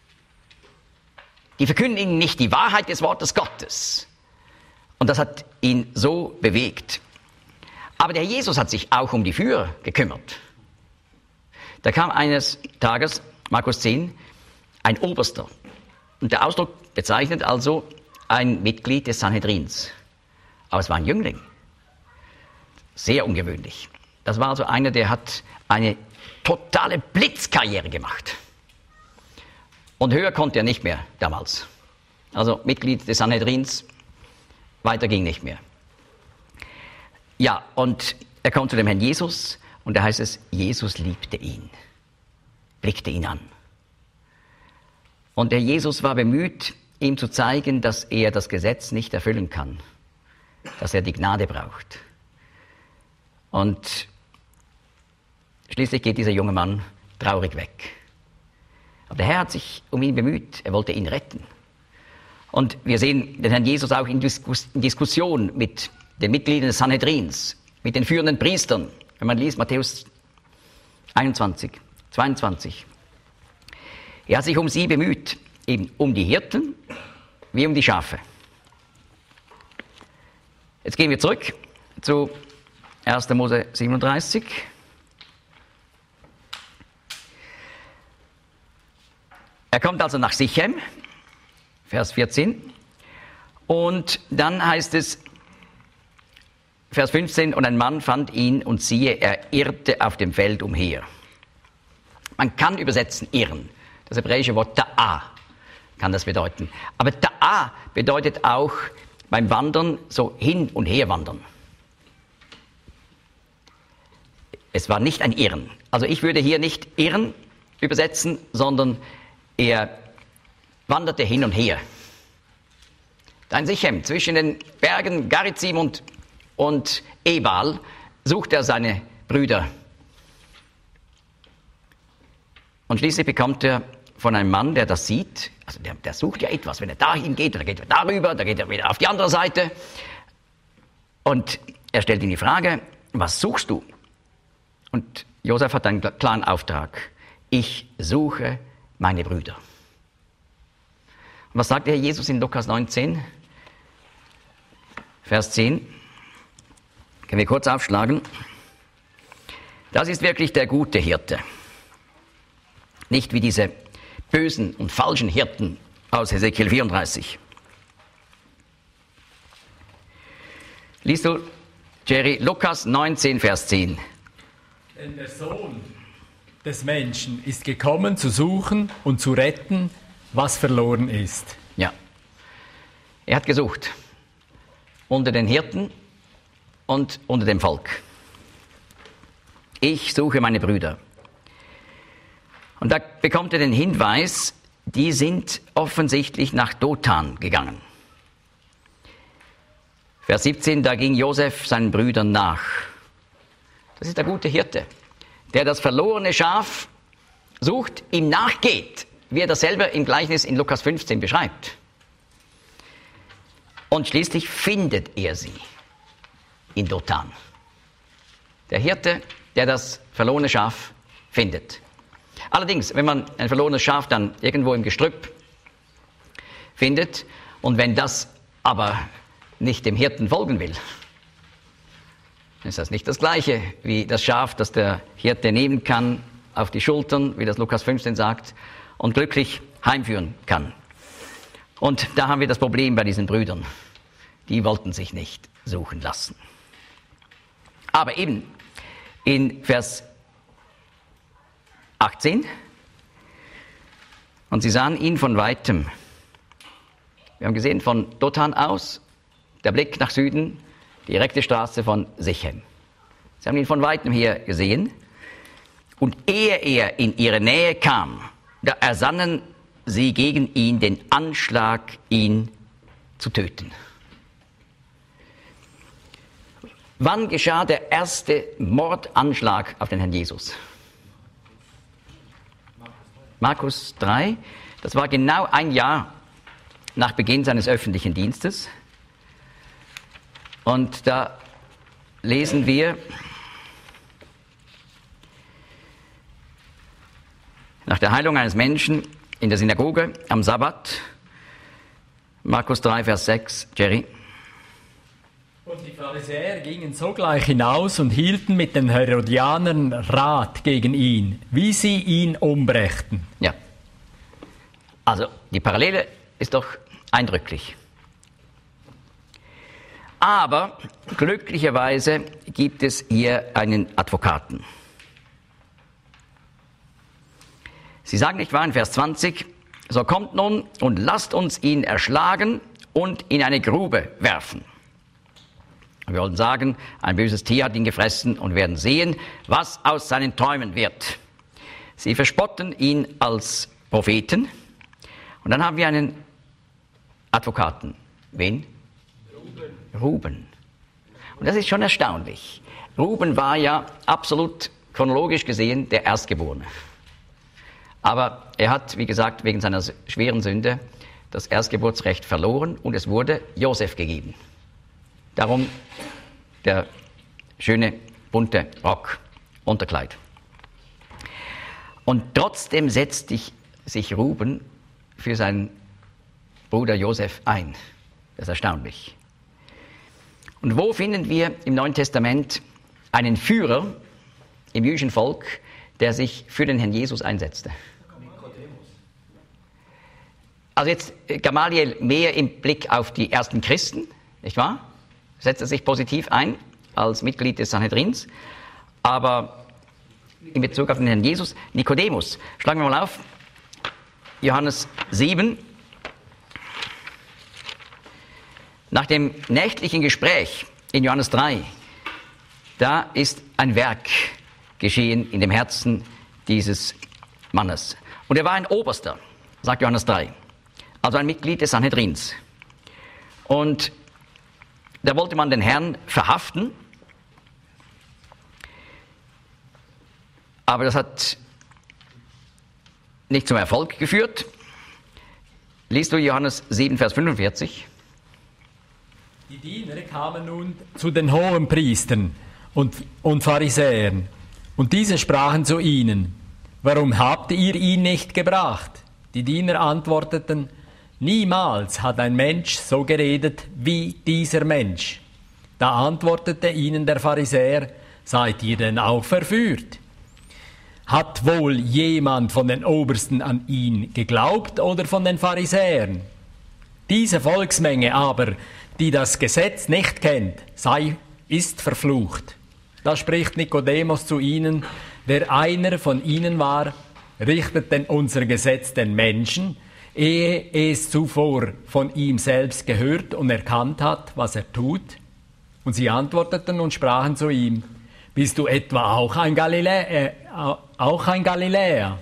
Die verkünden ihnen nicht die Wahrheit des Wortes Gottes. Und das hat ihn so bewegt. Aber der Herr Jesus hat sich auch um die Führer gekümmert. Da kam eines Tages, Markus zehn, ein Oberster. Und der Ausdruck bezeichnet also ein Mitglied des Sanhedrins. Aber es war ein Jüngling. Sehr ungewöhnlich. Das war also einer, der hat eine totale Blitzkarriere gemacht. Und höher konnte er nicht mehr damals. Also Mitglied des Sanhedrins, weiter ging nicht mehr. Ja, und er kommt zu dem Herrn Jesus und da heißt es, Jesus liebte ihn, blickte ihn an. Und der Jesus war bemüht, ihm zu zeigen, dass er das Gesetz nicht erfüllen kann, dass er die Gnade braucht. Und schließlich geht dieser junge Mann traurig weg. Aber der Herr hat sich um ihn bemüht, er wollte ihn retten. Und wir sehen den Herrn Jesus auch in Diskus- in Diskussion mit den Mitgliedern des Sanhedrins, mit den führenden Priestern. Wenn man liest, Matthäus einundzwanzig, zweiundzwanzig. Er hat sich um sie bemüht, eben um die Hirten wie um die Schafe. Jetzt gehen wir zurück zu erster Mose siebenunddreißig. Er kommt also nach Sichem, Vers vierzehn. Und dann heißt es, Vers fünfzehn, und ein Mann fand ihn und siehe, er irrte auf dem Feld umher. Man kann übersetzen irren. Das hebräische Wort ta'a kann das bedeuten. Aber ta'a bedeutet auch beim Wandern so hin und her wandern. Es war nicht ein Irren. Also ich würde hier nicht irren übersetzen, sondern er wanderte hin und her. Da in Sichem, zwischen den Bergen Garizim und, und Ebal, sucht er seine Brüder. Und schließlich bekommt er von einem Mann, der das sieht, also der, der sucht ja etwas, wenn er dahin geht, dann geht er darüber, dann geht er wieder auf die andere Seite. Und er stellt ihm die Frage, was suchst du? Und Josef hat einen klaren Auftrag. Ich suche meine Brüder. Und was sagt der Herr Jesus in Lukas neunzehn? Vers zehn. Können wir kurz aufschlagen. Das ist wirklich der gute Hirte. Nicht wie diese bösen und falschen Hirten aus Hesekiel vierunddreißig. Liest du, Jerry, Lukas neunzehn, Vers zehn. Denn der Sohn des Menschen ist gekommen, zu suchen und zu retten, was verloren ist. Ja. Er hat gesucht. Unter den Hirten und unter dem Volk. Ich suche meine Brüder. Und da bekommt er den Hinweis, die sind offensichtlich nach Dothan gegangen. Vers siebzehn, da ging Josef seinen Brüdern nach. Das ist der gute Hirte, der das verlorene Schaf sucht, ihm nachgeht, wie er das selber im Gleichnis in Lukas fünfzehn beschreibt. Und schließlich findet er sie in Dothan. Der Hirte, der das verlorene Schaf findet. Allerdings, wenn man ein verlorenes Schaf dann irgendwo im Gestrüpp findet und wenn das aber nicht dem Hirten folgen will, dann ist das nicht das Gleiche wie das Schaf, das der Hirte nehmen kann auf die Schultern, wie das Lukas fünfzehn sagt, und glücklich heimführen kann. Und da haben wir das Problem bei diesen Brüdern. Die wollten sich nicht suchen lassen. Aber eben in Vers achtzehn, und sie sahen ihn von Weitem. Wir haben gesehen, von Dothan aus, der Blick nach Süden, die direkte Straße von Sichem. Sie haben ihn von Weitem her gesehen. Und ehe er in ihre Nähe kam, da ersannen sie gegen ihn den Anschlag, ihn zu töten. Wann geschah der erste Mordanschlag auf den Herrn Jesus? Markus drei. Das war genau ein Jahr nach Beginn seines öffentlichen Dienstes. Und da lesen wir nach der Heilung eines Menschen in der Synagoge am Sabbat, Markus drei, Vers sechs, Jerry. Und die Pharisäer gingen sogleich hinaus und hielten mit den Herodianern Rat gegen ihn, wie sie ihn umbrächten. Ja. Also die Parallele ist doch eindrücklich. Aber glücklicherweise gibt es hier einen Advokaten. Sie sagen nicht wahr in Vers zwanzig, so kommt nun und lasst uns ihn erschlagen und in eine Grube werfen. Wir wollen sagen, ein böses Tier hat ihn gefressen und werden sehen, was aus seinen Träumen wird. Sie verspotten ihn als Propheten. Und dann haben wir einen Advokaten. Wen? Ruben. Ruben. Und das ist schon erstaunlich. Ruben war ja absolut chronologisch gesehen der Erstgeborene. Aber er hat, wie gesagt, wegen seiner schweren Sünde das Erstgeburtsrecht verloren und es wurde Josef gegeben. Darum der schöne, bunte Rock, Unterkleid. Und trotzdem setzt sich Ruben für seinen Bruder Josef ein. Das ist erstaunlich. Und wo finden wir im Neuen Testament einen Führer im jüdischen Volk, der sich für den Herrn Jesus einsetzte? Also jetzt Gamaliel mehr im Blick auf die ersten Christen, nicht wahr? Setzt er sich positiv ein als Mitglied des Sanhedrins, aber in Bezug auf den Herrn Jesus, Nikodemus. Schlagen wir mal auf, Johannes sieben. Nach dem nächtlichen Gespräch in Johannes drei, da ist ein Werk geschehen in dem Herzen dieses Mannes. Und er war ein Oberster, sagt Johannes drei, also ein Mitglied des Sanhedrins. Und da wollte man den Herrn verhaften, aber das hat nicht zum Erfolg geführt. Liest du Johannes sieben, Vers fünfundvierzig? Die Diener kamen nun zu den Hohenpriestern und, und Pharisäern, und diese sprachen zu ihnen: Warum habt ihr ihn nicht gebracht? Die Diener antworteten: Niemals hat ein Mensch so geredet wie dieser Mensch. Da antwortete ihnen der Pharisäer: Seid ihr denn auch verführt? Hat wohl jemand von den Obersten an ihn geglaubt oder von den Pharisäern? Diese Volksmenge aber, die das Gesetz nicht kennt, sei, ist verflucht. Da spricht Nikodemus zu ihnen: Wer einer von ihnen war, richtet denn unser Gesetz den Menschen, ehe es zuvor von ihm selbst gehört und erkannt hat, was er tut? Und sie antworteten und sprachen zu ihm: Bist du etwa auch ein Galiläer? Äh, auch ein Galiläer?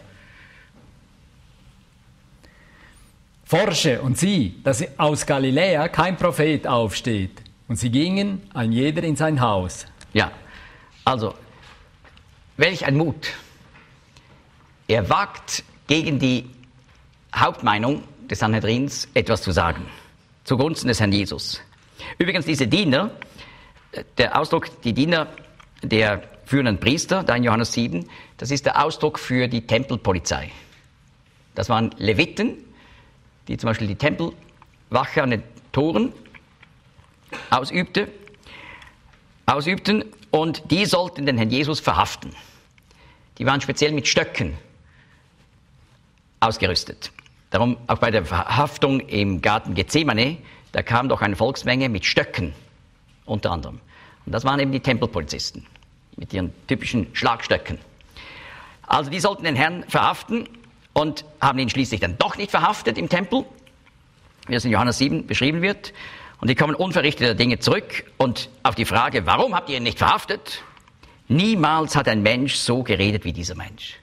Forsche und sieh, dass aus Galiläa kein Prophet aufsteht. Und sie gingen, ein jeder in sein Haus. Ja, also, welch ein Mut. Er wagt gegen die Hauptmeinung des Sanhedrins etwas zu sagen, zugunsten des Herrn Jesus. Übrigens, diese Diener, der Ausdruck, die Diener der führenden Priester, da in Johannes sieben, das ist der Ausdruck für die Tempelpolizei. Das waren Leviten, die zum Beispiel die Tempelwache an den Toren ausübte, ausübten, und die sollten den Herrn Jesus verhaften. Die waren speziell mit Stöcken ausgerüstet. Darum auch bei der Verhaftung im Garten Gethsemane, da kam doch eine Volksmenge mit Stöcken unter anderem. Und das waren eben die Tempelpolizisten mit ihren typischen Schlagstöcken. Also die sollten den Herrn verhaften und haben ihn schließlich dann doch nicht verhaftet im Tempel, wie es in Johannes sieben beschrieben wird. Und die kommen unverrichteter Dinge zurück, und auf die Frage, warum habt ihr ihn nicht verhaftet? Niemals hat ein Mensch so geredet wie dieser Mensch.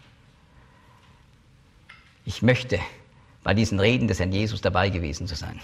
Ich möchte bei diesen Reden des Herrn Jesus dabei gewesen zu sein.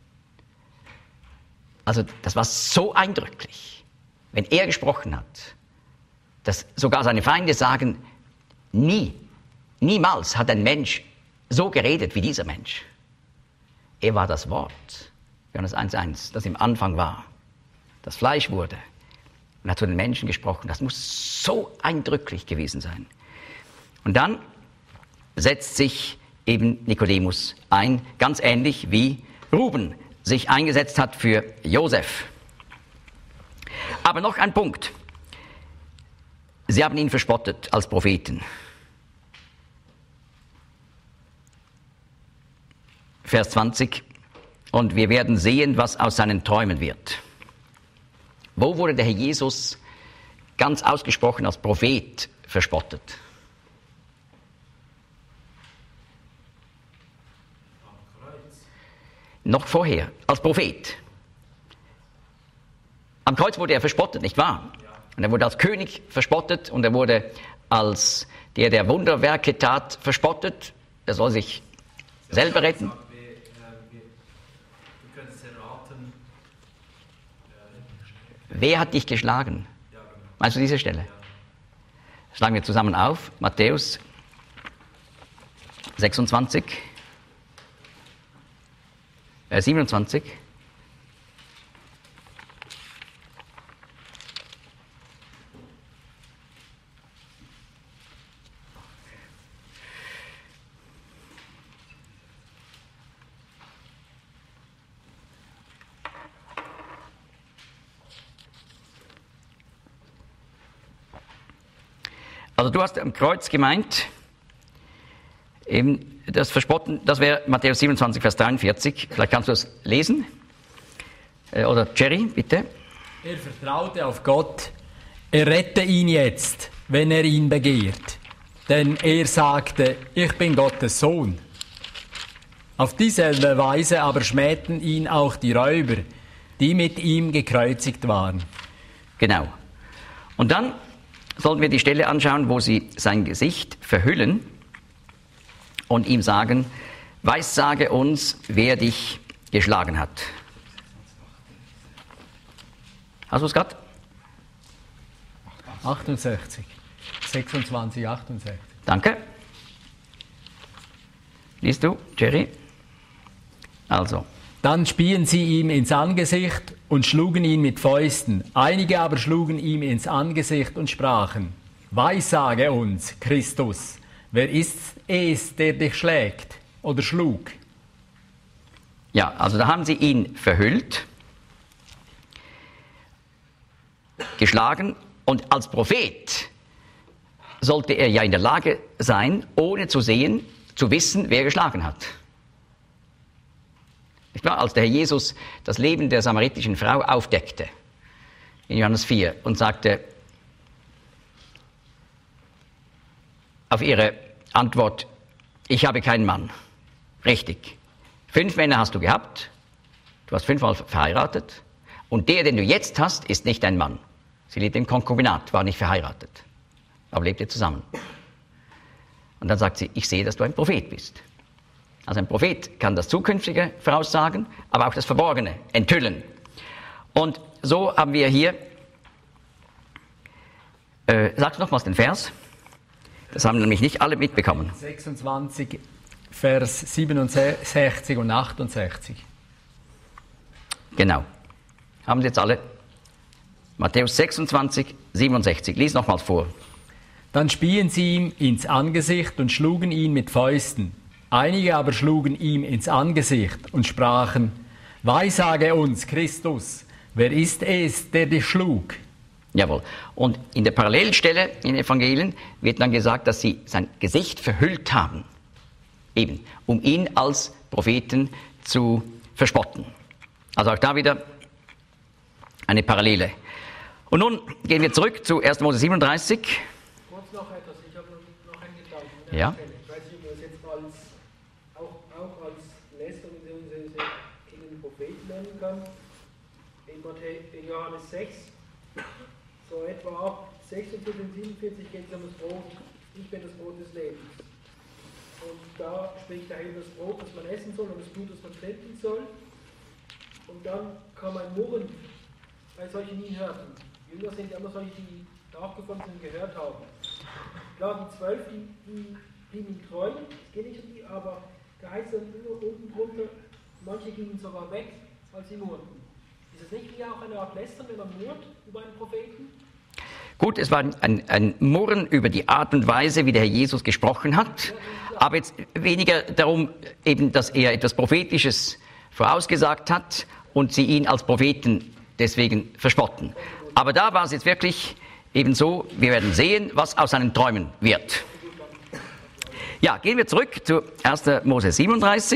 Also das war so eindrücklich, wenn er gesprochen hat, dass sogar seine Feinde sagen: Nie, niemals hat ein Mensch so geredet wie dieser Mensch. Er war das Wort, Johannes eins eins, das im Anfang war. das Fleisch wurde und hat zu den Menschen gesprochen. Das muss so eindrücklich gewesen sein. Und dann setzt sich eben Nikodemus ein, ganz ähnlich wie Ruben sich eingesetzt hat für Josef. Aber noch ein Punkt. Sie haben ihn verspottet als Propheten. Vers zwanzig. Und wir werden sehen, was aus seinen Träumen wird. Wo wurde der Herr Jesus ganz ausgesprochen als Prophet verspottet? Noch vorher, als Prophet. Am Kreuz wurde er verspottet, nicht wahr? Und er wurde als König verspottet und er wurde als der, der Wunderwerke tat, verspottet. Er soll sich selber retten. Wer hat dich geschlagen? Meinst du diese Stelle? Schlagen wir zusammen auf. Matthäus sechsundzwanzig, äh, siebenundzwanzig. Also du hast am Kreuz gemeint, eben das Verspotten, das wäre Matthäus siebenundzwanzig, Vers dreiundvierzig. Vielleicht kannst du das lesen. Oder Jerry, bitte. Er vertraute auf Gott, er rette ihn jetzt, wenn er ihn begehrt. Denn er sagte, ich bin Gottes Sohn. Auf dieselbe Weise aber schmähten ihn auch die Räuber, die mit ihm gekreuzigt waren. Genau. Und dann sollten wir die Stelle anschauen, wo sie sein Gesicht verhüllen und ihm sagen, weissage uns, wer dich geschlagen hat. Hast du es gerade? achtundsechzig. sechsundzwanzig, achtundsechzig. Danke. Liest du, Jerry? Also. Dann spien sie ihm ins Angesicht und schlugen ihn mit Fäusten. Einige aber schlugen ihm ins Angesicht und sprachen, weissage uns, Christus, wer ist es, der dich schlägt oder schlug? Ja, also da haben sie ihn verhüllt, geschlagen und als Prophet sollte er ja in der Lage sein, ohne zu sehen, zu wissen, wer geschlagen hat. Nicht wahr? Als der Herr Jesus das Leben der samaritischen Frau aufdeckte, in Johannes vier, und sagte, auf ihre Antwort, ich habe keinen Mann. Richtig. Fünf Männer hast du gehabt, du hast fünfmal verheiratet, und der, den du jetzt hast, ist nicht dein Mann. Sie lebte im Konkubinat, war nicht verheiratet, aber lebte zusammen. Und dann sagt sie, ich sehe, dass du ein Prophet bist. Also ein Prophet kann das Zukünftige voraussagen, aber auch das Verborgene enthüllen. Und so haben wir hier, äh, sagst du nochmals den Vers? Das haben nämlich nicht alle mitbekommen. sechsundzwanzig, Vers siebenundsechzig und achtundsechzig. Genau. Haben Sie jetzt alle? Matthäus sechsundzwanzig, siebenundsechzig. Lies nochmals vor. Dann spien sie ihm ins Angesicht und schlugen ihn mit Fäusten. Einige aber schlugen ihm ins Angesicht und sprachen, weissage uns, Christus, wer ist es, der dich schlug? Jawohl. Und in der Parallelstelle in den Evangelien wird dann gesagt, dass sie sein Gesicht verhüllt haben, eben, um ihn als Propheten zu verspotten. Also auch da wieder eine Parallele. Und nun gehen wir zurück zu erster Mose siebenunddreißig. Kurz noch etwas, ich habe noch einen Gedanken. Ja. Ich weiß nicht, ob man das jetzt als, auch, auch als Lästern gegen den Propheten nennen kann. In, Matthäus, in Johannes sechs, so etwa sechsundvierzig und siebenundvierzig geht es um das Brot. Ich bin das Brot des Lebens. Und da spricht der Herr über das Brot, das man essen soll, und das Blut, das man trinken soll. Und dann kam ein Murren bei solchen, die ihn hörten. Jünger sind ja immer solche, die nachgefolgt sind und gehört haben. Klar, die zwölf, die, die blieben treu, es geht nicht um die, aber da heißt es nur unten drunter, manche gingen sogar weg, als sie murrten. Ist es nicht wie auch eine Art Lästern, wenn man murrt über einen Propheten? Gut, es war ein, ein Murren über die Art und Weise, wie der Herr Jesus gesprochen hat, aber jetzt weniger darum, eben, dass er etwas Prophetisches vorausgesagt hat und sie ihn als Propheten deswegen verspotten. Aber da war es jetzt wirklich eben so, wir werden sehen, was aus seinen Träumen wird. Ja, gehen wir zurück zu erster Mose siebenunddreißig.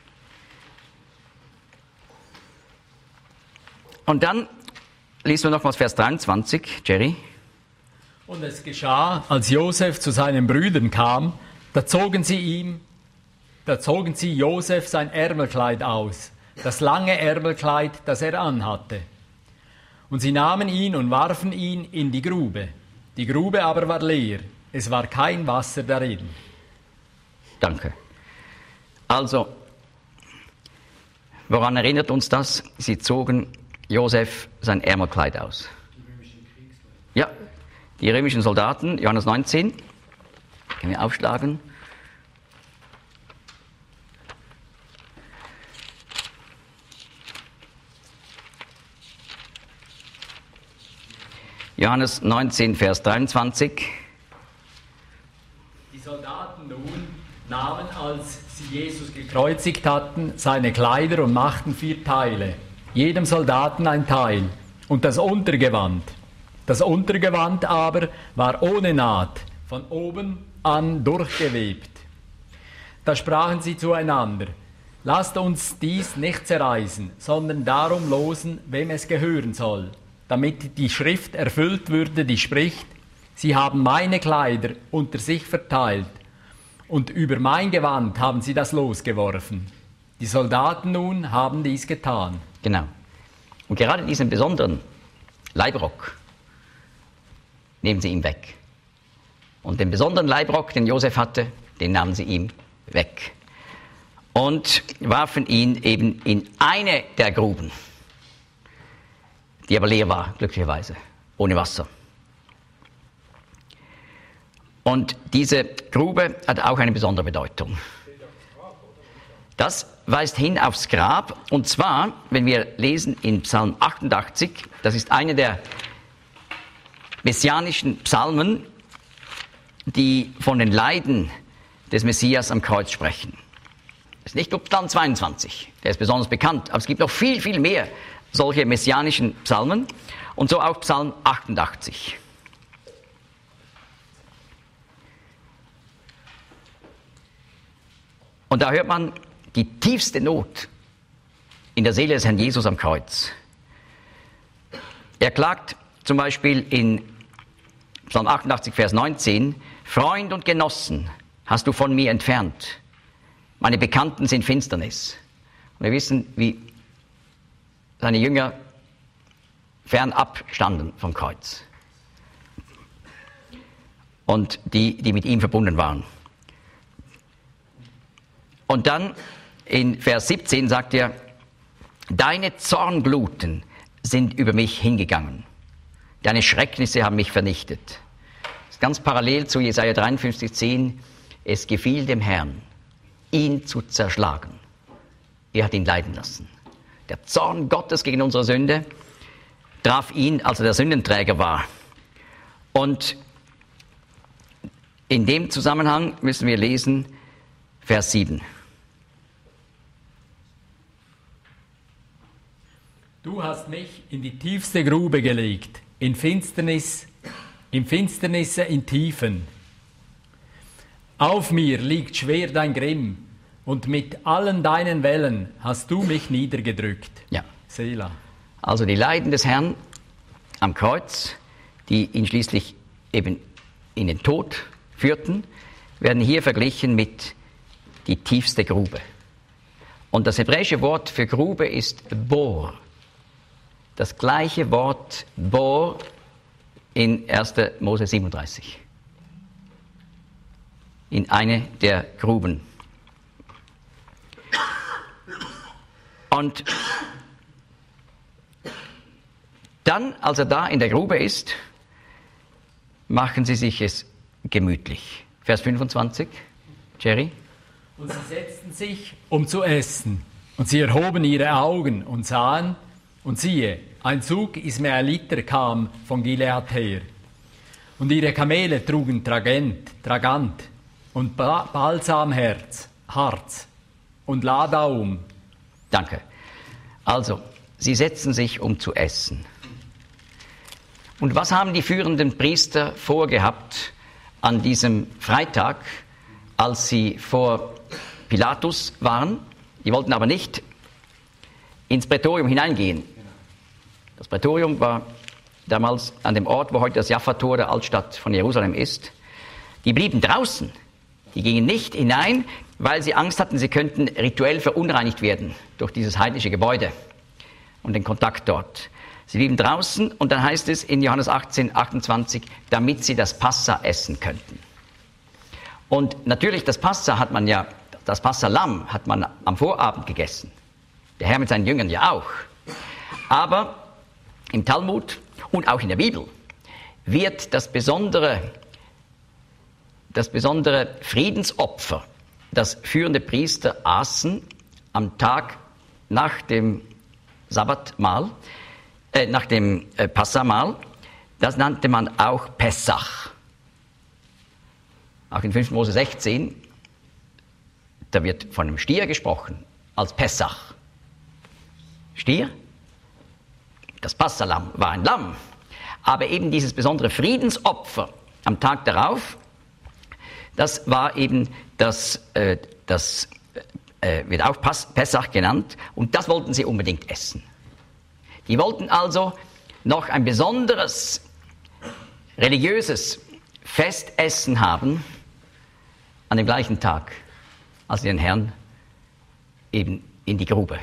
Und dann lesen wir nochmals Vers dreiundzwanzig, Jerry. Und es geschah, als Josef zu seinen Brüdern kam, da zogen sie ihm, da zogen sie Josef sein Ärmelkleid aus, das lange Ärmelkleid, das er anhatte. Und sie nahmen ihn und warfen ihn in die Grube. Die Grube aber war leer, es war kein Wasser darin. Danke. Also, woran erinnert uns das? Sie zogen Josef sein Ärmelkleid aus. Ja, die römischen Soldaten, Johannes neunzehn, können wir aufschlagen. Johannes neunzehn, Vers dreiundzwanzig. Die Soldaten nun nahmen, als sie Jesus gekreuzigt hatten, seine Kleider und machten vier Teile, jedem Soldaten ein Teil, und das Untergewand. Das Untergewand aber war ohne Naht, von oben an durchgewebt. Da sprachen sie zueinander: Lasst uns dies nicht zerreißen, sondern darum losen, wem es gehören soll, damit die Schrift erfüllt würde, die spricht: Sie haben meine Kleider unter sich verteilt, und über mein Gewand haben sie das Los geworfen. Die Soldaten nun haben dies getan. Genau. Und gerade diesen besonderen Leibrock nehmen sie ihm weg. Und den besonderen Leibrock, den Josef hatte, den nahmen sie ihm weg. Und warfen ihn eben in eine der Gruben, die aber leer war, glücklicherweise, ohne Wasser. Und diese Grube hat auch eine besondere Bedeutung. Das weist hin aufs Grab, und zwar, wenn wir lesen in Psalm achtundachtzig, das ist einer der messianischen Psalmen, die von den Leiden des Messias am Kreuz sprechen. Das ist nicht nur Psalm zweiundzwanzig, der ist besonders bekannt, aber es gibt noch viel, viel mehr solche messianischen Psalmen, und so auch Psalm achtundachtzig. Und da hört man die tiefste Not in der Seele des Herrn Jesus am Kreuz. Er klagt zum Beispiel in Psalm achtundachtzig, Vers neunzehn: Freund und Genossen hast du von mir entfernt. Meine Bekannten sind Finsternis. Und wir wissen, wie seine Jünger fernab standen vom Kreuz. Und die, die mit ihm verbunden waren. Und dann in Vers siebzehn sagt er: Deine Zorngluten sind über mich hingegangen. Deine Schrecknisse haben mich vernichtet. Das ist ganz parallel zu Jesaja dreiundfünfzig, zehn. Es gefiel dem Herrn, ihn zu zerschlagen. Er hat ihn leiden lassen. Der Zorn Gottes gegen unsere Sünde traf ihn, als er der Sündenträger war. Und in dem Zusammenhang müssen wir lesen Vers sieben. Du hast mich in die tiefste Grube gelegt, in Finsternis, in Finsternisse, in Tiefen. Auf mir liegt schwer dein Grimm, und mit allen deinen Wellen hast du mich niedergedrückt. Ja. Selah. Also die Leiden des Herrn am Kreuz, die ihn schließlich eben in den Tod führten, werden hier verglichen mit die tiefste Grube. Und das hebräische Wort für Grube ist Bor. Das gleiche Wort Bor in erster Mose siebenunddreißig. In eine der Gruben. Und dann, als er da in der Grube ist, machen sie sich es gemütlich. Vers fünfundzwanzig, Jerry. Und sie setzten sich, um zu essen. Und sie erhoben ihre Augen und sahen, Und siehe, ein Zug Ismaeliter kam von Gilead her. Und ihre Kamele trugen Tragent, Tragant und ba Balsamherz, Harz und Ladaum. Danke. Also, sie setzen sich, um zu essen. Und was haben die führenden Priester vorgehabt an diesem Freitag, als sie vor Pilatus waren? Die wollten aber nicht ins Prätorium hineingehen. Das Prätorium war damals an dem Ort, wo heute das Jaffa-Tor der Altstadt von Jerusalem ist. Die blieben draußen. Die gingen nicht hinein, weil sie Angst hatten, sie könnten rituell verunreinigt werden durch dieses heidnische Gebäude und den Kontakt dort. Sie blieben draußen und dann heißt es in Johannes achtzehn, achtundzwanzig, damit sie das Passa essen könnten. Und natürlich, das Passa hat man ja, das Passa-Lamm hat man am Vorabend gegessen. Der Herr mit seinen Jüngern ja auch. Aber im Talmud und auch in der Bibel wird das besondere, das besondere Friedensopfer, das führende Priester aßen am Tag nach dem Sabbatmahl, äh, nach dem äh, Passamahl, das nannte man auch Pessach. Auch in fünften Mose sechzehn, da wird von einem Stier gesprochen, als Pessach. Stier? Das Passalamm war ein Lamm. Aber eben dieses besondere Friedensopfer am Tag darauf, das war eben das, äh, das äh, wird auch Pessach genannt, und das wollten sie unbedingt essen. Die wollten also noch ein besonderes religiöses Festessen haben an dem gleichen Tag, als sie den Herrn eben in die Grube,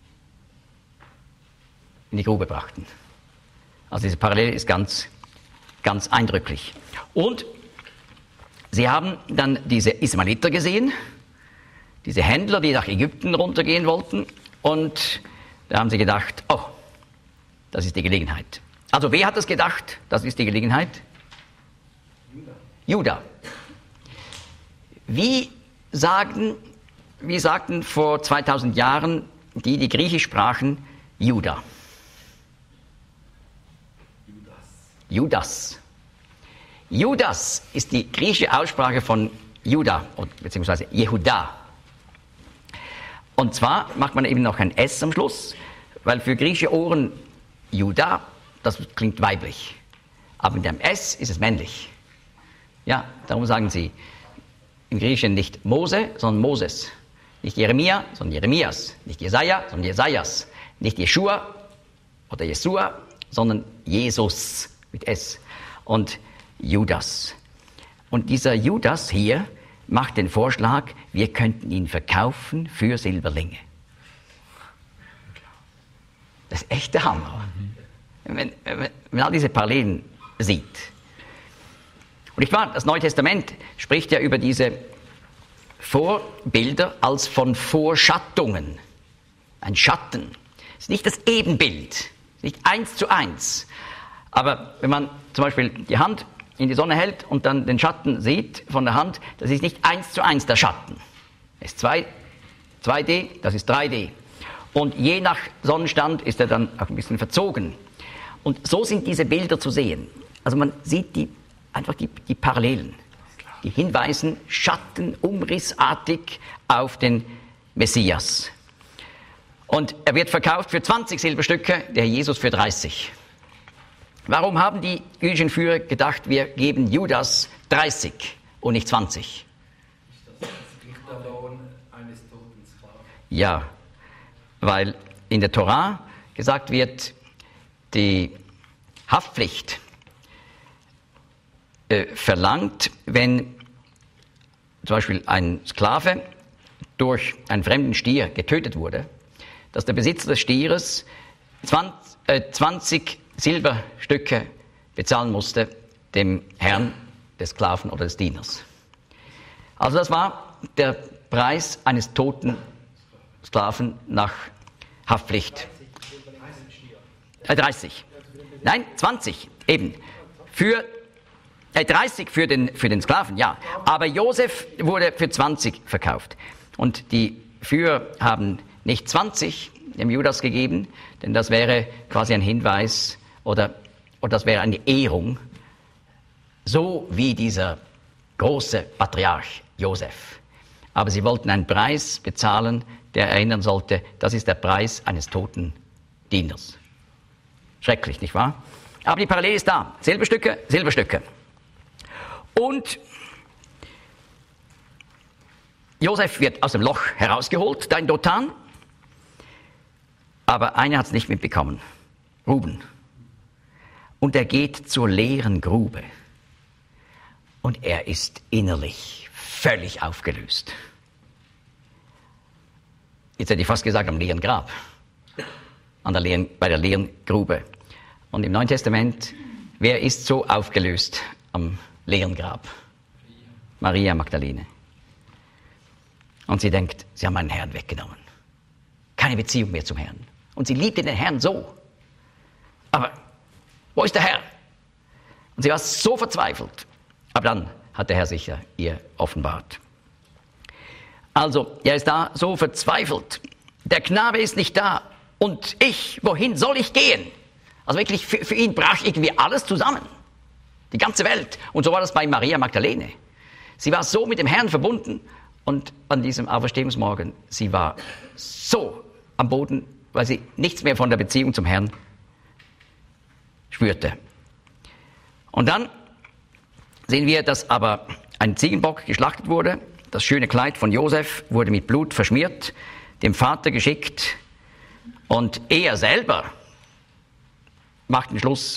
in die Grube brachten. Also diese Parallele ist ganz, ganz eindrücklich. Und sie haben dann diese Ismaeliter gesehen, diese Händler, die nach Ägypten runtergehen wollten, und da haben sie gedacht, oh, das ist die Gelegenheit. Also wer hat das gedacht, das ist die Gelegenheit? Juda. Juda. Wie sagten, wie sagten vor zweitausend Jahren die, die Griechisch sprachen, Juda? Judas. Judas. Judas ist die griechische Aussprache von Juda, beziehungsweise Jehuda. Und zwar macht man eben noch ein S am Schluss, weil für griechische Ohren Juda, das klingt weiblich. Aber mit dem S ist es männlich. Ja, darum sagen sie im Griechischen nicht Mose, sondern Moses. Nicht Jeremia, sondern Jeremias. Nicht Jesaja, sondern Jesajas. Nicht Jeschua oder Jesua, sondern Jesus mit S. Und Judas. Und dieser Judas hier macht den Vorschlag, wir könnten ihn verkaufen für Silberlinge. Das ist echt der Hammer. Wenn, wenn, wenn man all diese Parallelen sieht. Und ich meine, das Neue Testament spricht ja über diese Vorbilder als von Vorschattungen. Ein Schatten. Es ist nicht das Ebenbild, nicht eins zu eins. Aber wenn man zum Beispiel die Hand in die Sonne hält und dann den Schatten sieht von der Hand, das ist nicht eins zu eins der Schatten. Es ist zwei D, das ist drei D. Und je nach Sonnenstand ist er dann auch ein bisschen verzogen. Und so sind diese Bilder zu sehen. Also man sieht die, einfach die, die Parallelen. Die hinweisen Schatten, umrissartig auf den Messias. Und er wird verkauft für zwanzig Silberstücke, der Jesus für dreißig. Warum haben die jüdischen Führer gedacht, wir geben Judas dreißig und nicht zwanzig? Das ist der Lohn eines toten Sklaven. Ja, weil in der Torah gesagt wird, die Haftpflicht äh, verlangt, wenn zum Beispiel ein Sklave durch einen fremden Stier getötet wurde, dass der Besitzer des Stieres zwanzig, äh, zwanzig Silberstücke bezahlen musste dem Herrn des Sklaven oder des Dieners. Also das war der Preis eines toten Sklaven nach Haftpflicht. Äh, dreißig. Nein, zwanzig eben. Für äh, dreißig für den, für den Sklaven, ja. Aber Josef wurde für zwanzig verkauft. Und die Führer haben nicht zwanzig dem Judas gegeben, denn das wäre quasi ein Hinweis oder, oder das wäre eine Ehrung, so wie dieser große Patriarch Josef. Aber sie wollten einen Preis bezahlen, der erinnern sollte, das ist der Preis eines toten Dieners. Schrecklich, nicht wahr? Aber die Parallele ist da. Silberstücke, Silberstücke. Und Josef wird aus dem Loch herausgeholt, da in Dothan. Aber einer hat es nicht mitbekommen. Ruben. Und er geht zur leeren Grube. Und er ist innerlich völlig aufgelöst. Jetzt hätte ich fast gesagt, am leeren Grab. An der leeren, bei der leeren Grube. Und im Neuen Testament, wer ist so aufgelöst am leeren Grab? Maria Magdalene. Und sie denkt, sie haben meinen Herrn weggenommen. Keine Beziehung mehr zum Herrn. Und sie liebte den Herrn so. Aber wo ist der Herr? Und sie war so verzweifelt. Aber dann hat der Herr sich ja ihr offenbart. Also, er ist da so verzweifelt. Der Knabe ist nicht da. Und ich, wohin soll ich gehen? Also wirklich, für, für ihn brach irgendwie alles zusammen. Die ganze Welt. Und so war das bei Maria Magdalene. Sie war so mit dem Herrn verbunden. Und an diesem Auferstehungsmorgen, sie war so am Boden, weil sie nichts mehr von der Beziehung zum Herrn spürte. Und dann sehen wir, dass aber ein Ziegenbock geschlachtet wurde. Das schöne Kleid von Josef wurde mit Blut verschmiert, dem Vater geschickt. Und er selber macht den Schluss,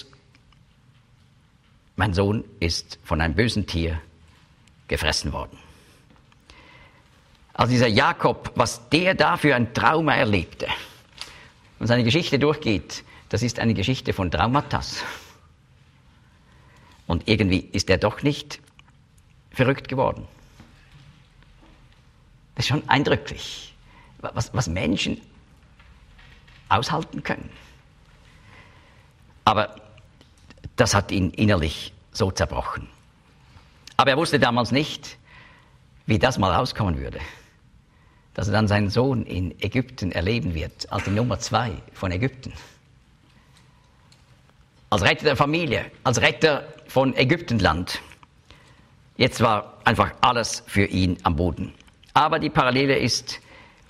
mein Sohn ist von einem bösen Tier gefressen worden. Also dieser Jakob, was der da für ein Trauma erlebte und seine Geschichte durchgeht, das ist eine Geschichte von Traumata. Und irgendwie ist er doch nicht verrückt geworden. Das ist schon eindrücklich, was, was Menschen aushalten können. Aber das hat ihn innerlich so zerbrochen. Aber er wusste damals nicht, wie das mal rauskommen würde. Dass er dann seinen Sohn in Ägypten erleben wird, als die Nummer zwei von Ägypten. Als Retter der Familie, als Retter von Ägyptenland. Jetzt war einfach alles für ihn am Boden. Aber die Parallele ist,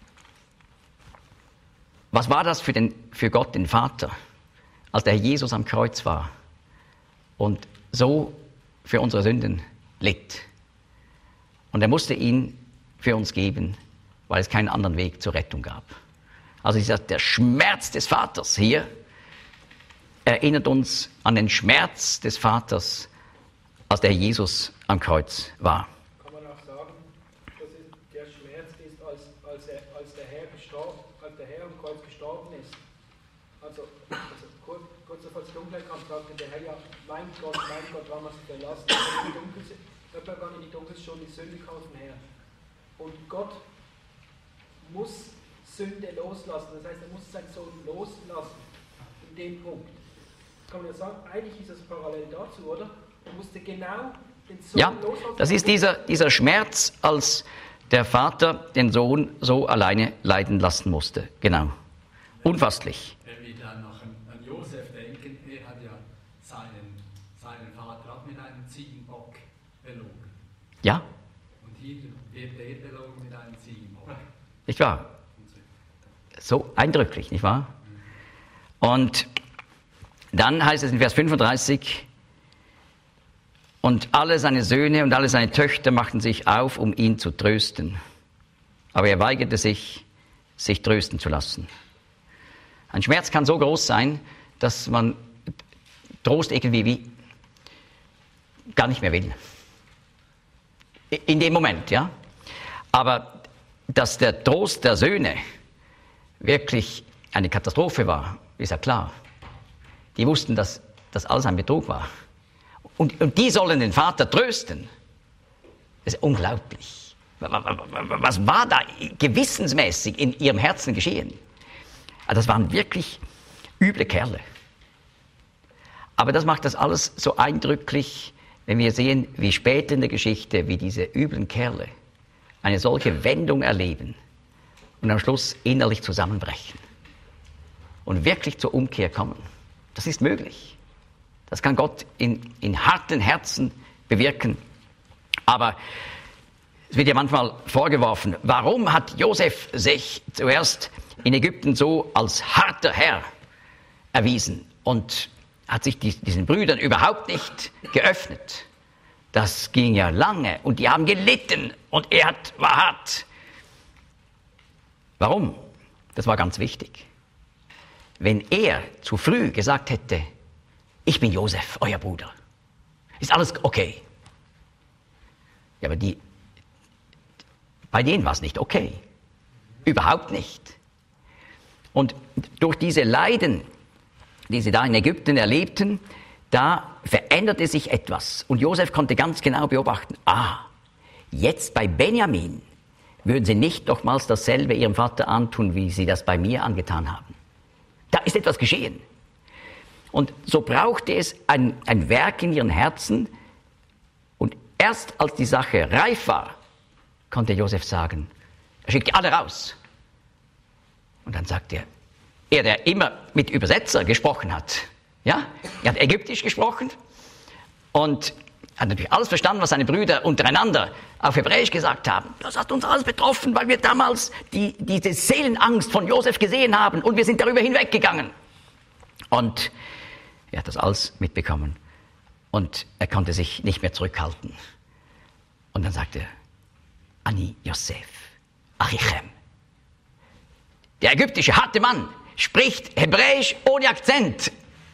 was war das für, den, für Gott, den Vater, als der Herr Jesus am Kreuz war und so für unsere Sünden litt. Und er musste ihn für uns geben, weil es keinen anderen Weg zur Rettung gab. Also dieser, der Schmerz des Vaters hier erinnert uns an den Schmerz des Vaters, als der Jesus am Kreuz war. Kann man auch sagen, dass es der Schmerz ist, als, als, er, als, der Herr gestorben, als der Herr am Kreuz gestorben ist. Also, also kurz, kurz bevor es Dunkelheit kam, sagte der Herr ja, mein Gott, mein Gott, warum hast du verlassen? Ich habe ja gar nicht die Dunkelheit, die Sünde kam vom Herrn. Und Gott muss Sünde loslassen. Das heißt, er muss seinen Sohn loslassen in dem Punkt. Kann man ja sagen, eigentlich ist das parallel dazu, oder? Er musste genau den Sohn ja, loslassen. Das ist dieser, dieser Schmerz, als der Vater den Sohn so alleine leiden lassen musste. Genau. Unfasslich. Wenn wir dann noch an, an Josef denken, er hat ja seinen, seinen Vater auch mit einem Ziegenbock belogen. Ja. Und hier wird er belogen mit einem Ziegenbock. Nicht wahr? So eindrücklich, nicht wahr? Und dann heißt es in Vers fünfunddreißig, und alle seine Söhne und alle seine Töchter machten sich auf, um ihn zu trösten. Aber er weigerte sich, sich trösten zu lassen. Ein Schmerz kann so groß sein, dass man Trost irgendwie wie gar nicht mehr will. In dem Moment, ja. Aber dass der Trost der Söhne wirklich eine Katastrophe war, ist ja klar. Die wussten, dass das alles ein Betrug war. Und, und die sollen den Vater trösten. Das ist unglaublich. Was war da gewissensmäßig in ihrem Herzen geschehen? Also das waren wirklich üble Kerle. Aber das macht das alles so eindrücklich, wenn wir sehen, wie spät in der Geschichte, wie diese üblen Kerle eine solche Wendung erleben und am Schluss innerlich zusammenbrechen. und wirklich zur Umkehr kommen. Das ist möglich. Das kann Gott in, in harten Herzen bewirken. Aber es wird ja manchmal vorgeworfen, warum hat Josef sich zuerst in Ägypten so als harter Herr erwiesen und hat sich die, diesen Brüdern überhaupt nicht geöffnet. Das ging ja lange und die haben gelitten und er hat, war hart. Warum? Das war ganz wichtig. Wenn er zu früh gesagt hätte, ich bin Josef, euer Bruder, ist alles okay. Ja, aber die, bei denen war es nicht okay. Überhaupt nicht. Und durch diese Leiden, die sie da in Ägypten erlebten, da veränderte sich etwas. Und Josef konnte ganz genau beobachten, ah, jetzt bei Benjamin würden sie nicht nochmals dasselbe ihrem Vater antun, wie sie das bei mir angetan haben. Da ist etwas geschehen. Und so brauchte es ein, ein Werk in ihren Herzen. Und erst als die Sache reif war, konnte Josef sagen, er schickte alle raus. Und dann sagte er, er, der immer mit Übersetzer gesprochen hat, ja, er hat Ägyptisch gesprochen und hat natürlich alles verstanden, was seine Brüder untereinander auf Hebräisch gesagt haben. Das hat uns alles betroffen, weil wir damals die, diese Seelenangst von Josef gesehen haben und wir sind darüber hinweggegangen. Und er hat das alles mitbekommen und er konnte sich nicht mehr zurückhalten. Und dann sagte er, Ani Yosef, Achichem. Der ägyptische harte Mann spricht Hebräisch ohne Akzent.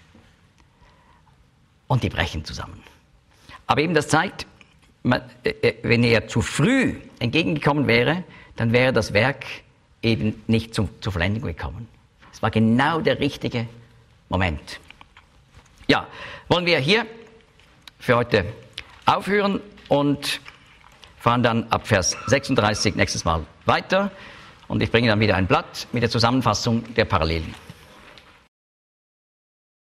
Und die brechen zusammen. Aber eben das zeigt, wenn er zu früh entgegengekommen wäre, dann wäre das Werk eben nicht zum, zur Vollendung gekommen. Es war genau der richtige Moment. Ja, wollen wir hier für heute aufhören und fahren dann ab Vers sechsunddreißig nächstes Mal weiter. Und ich bringe dann wieder ein Blatt mit der Zusammenfassung der Parallelen.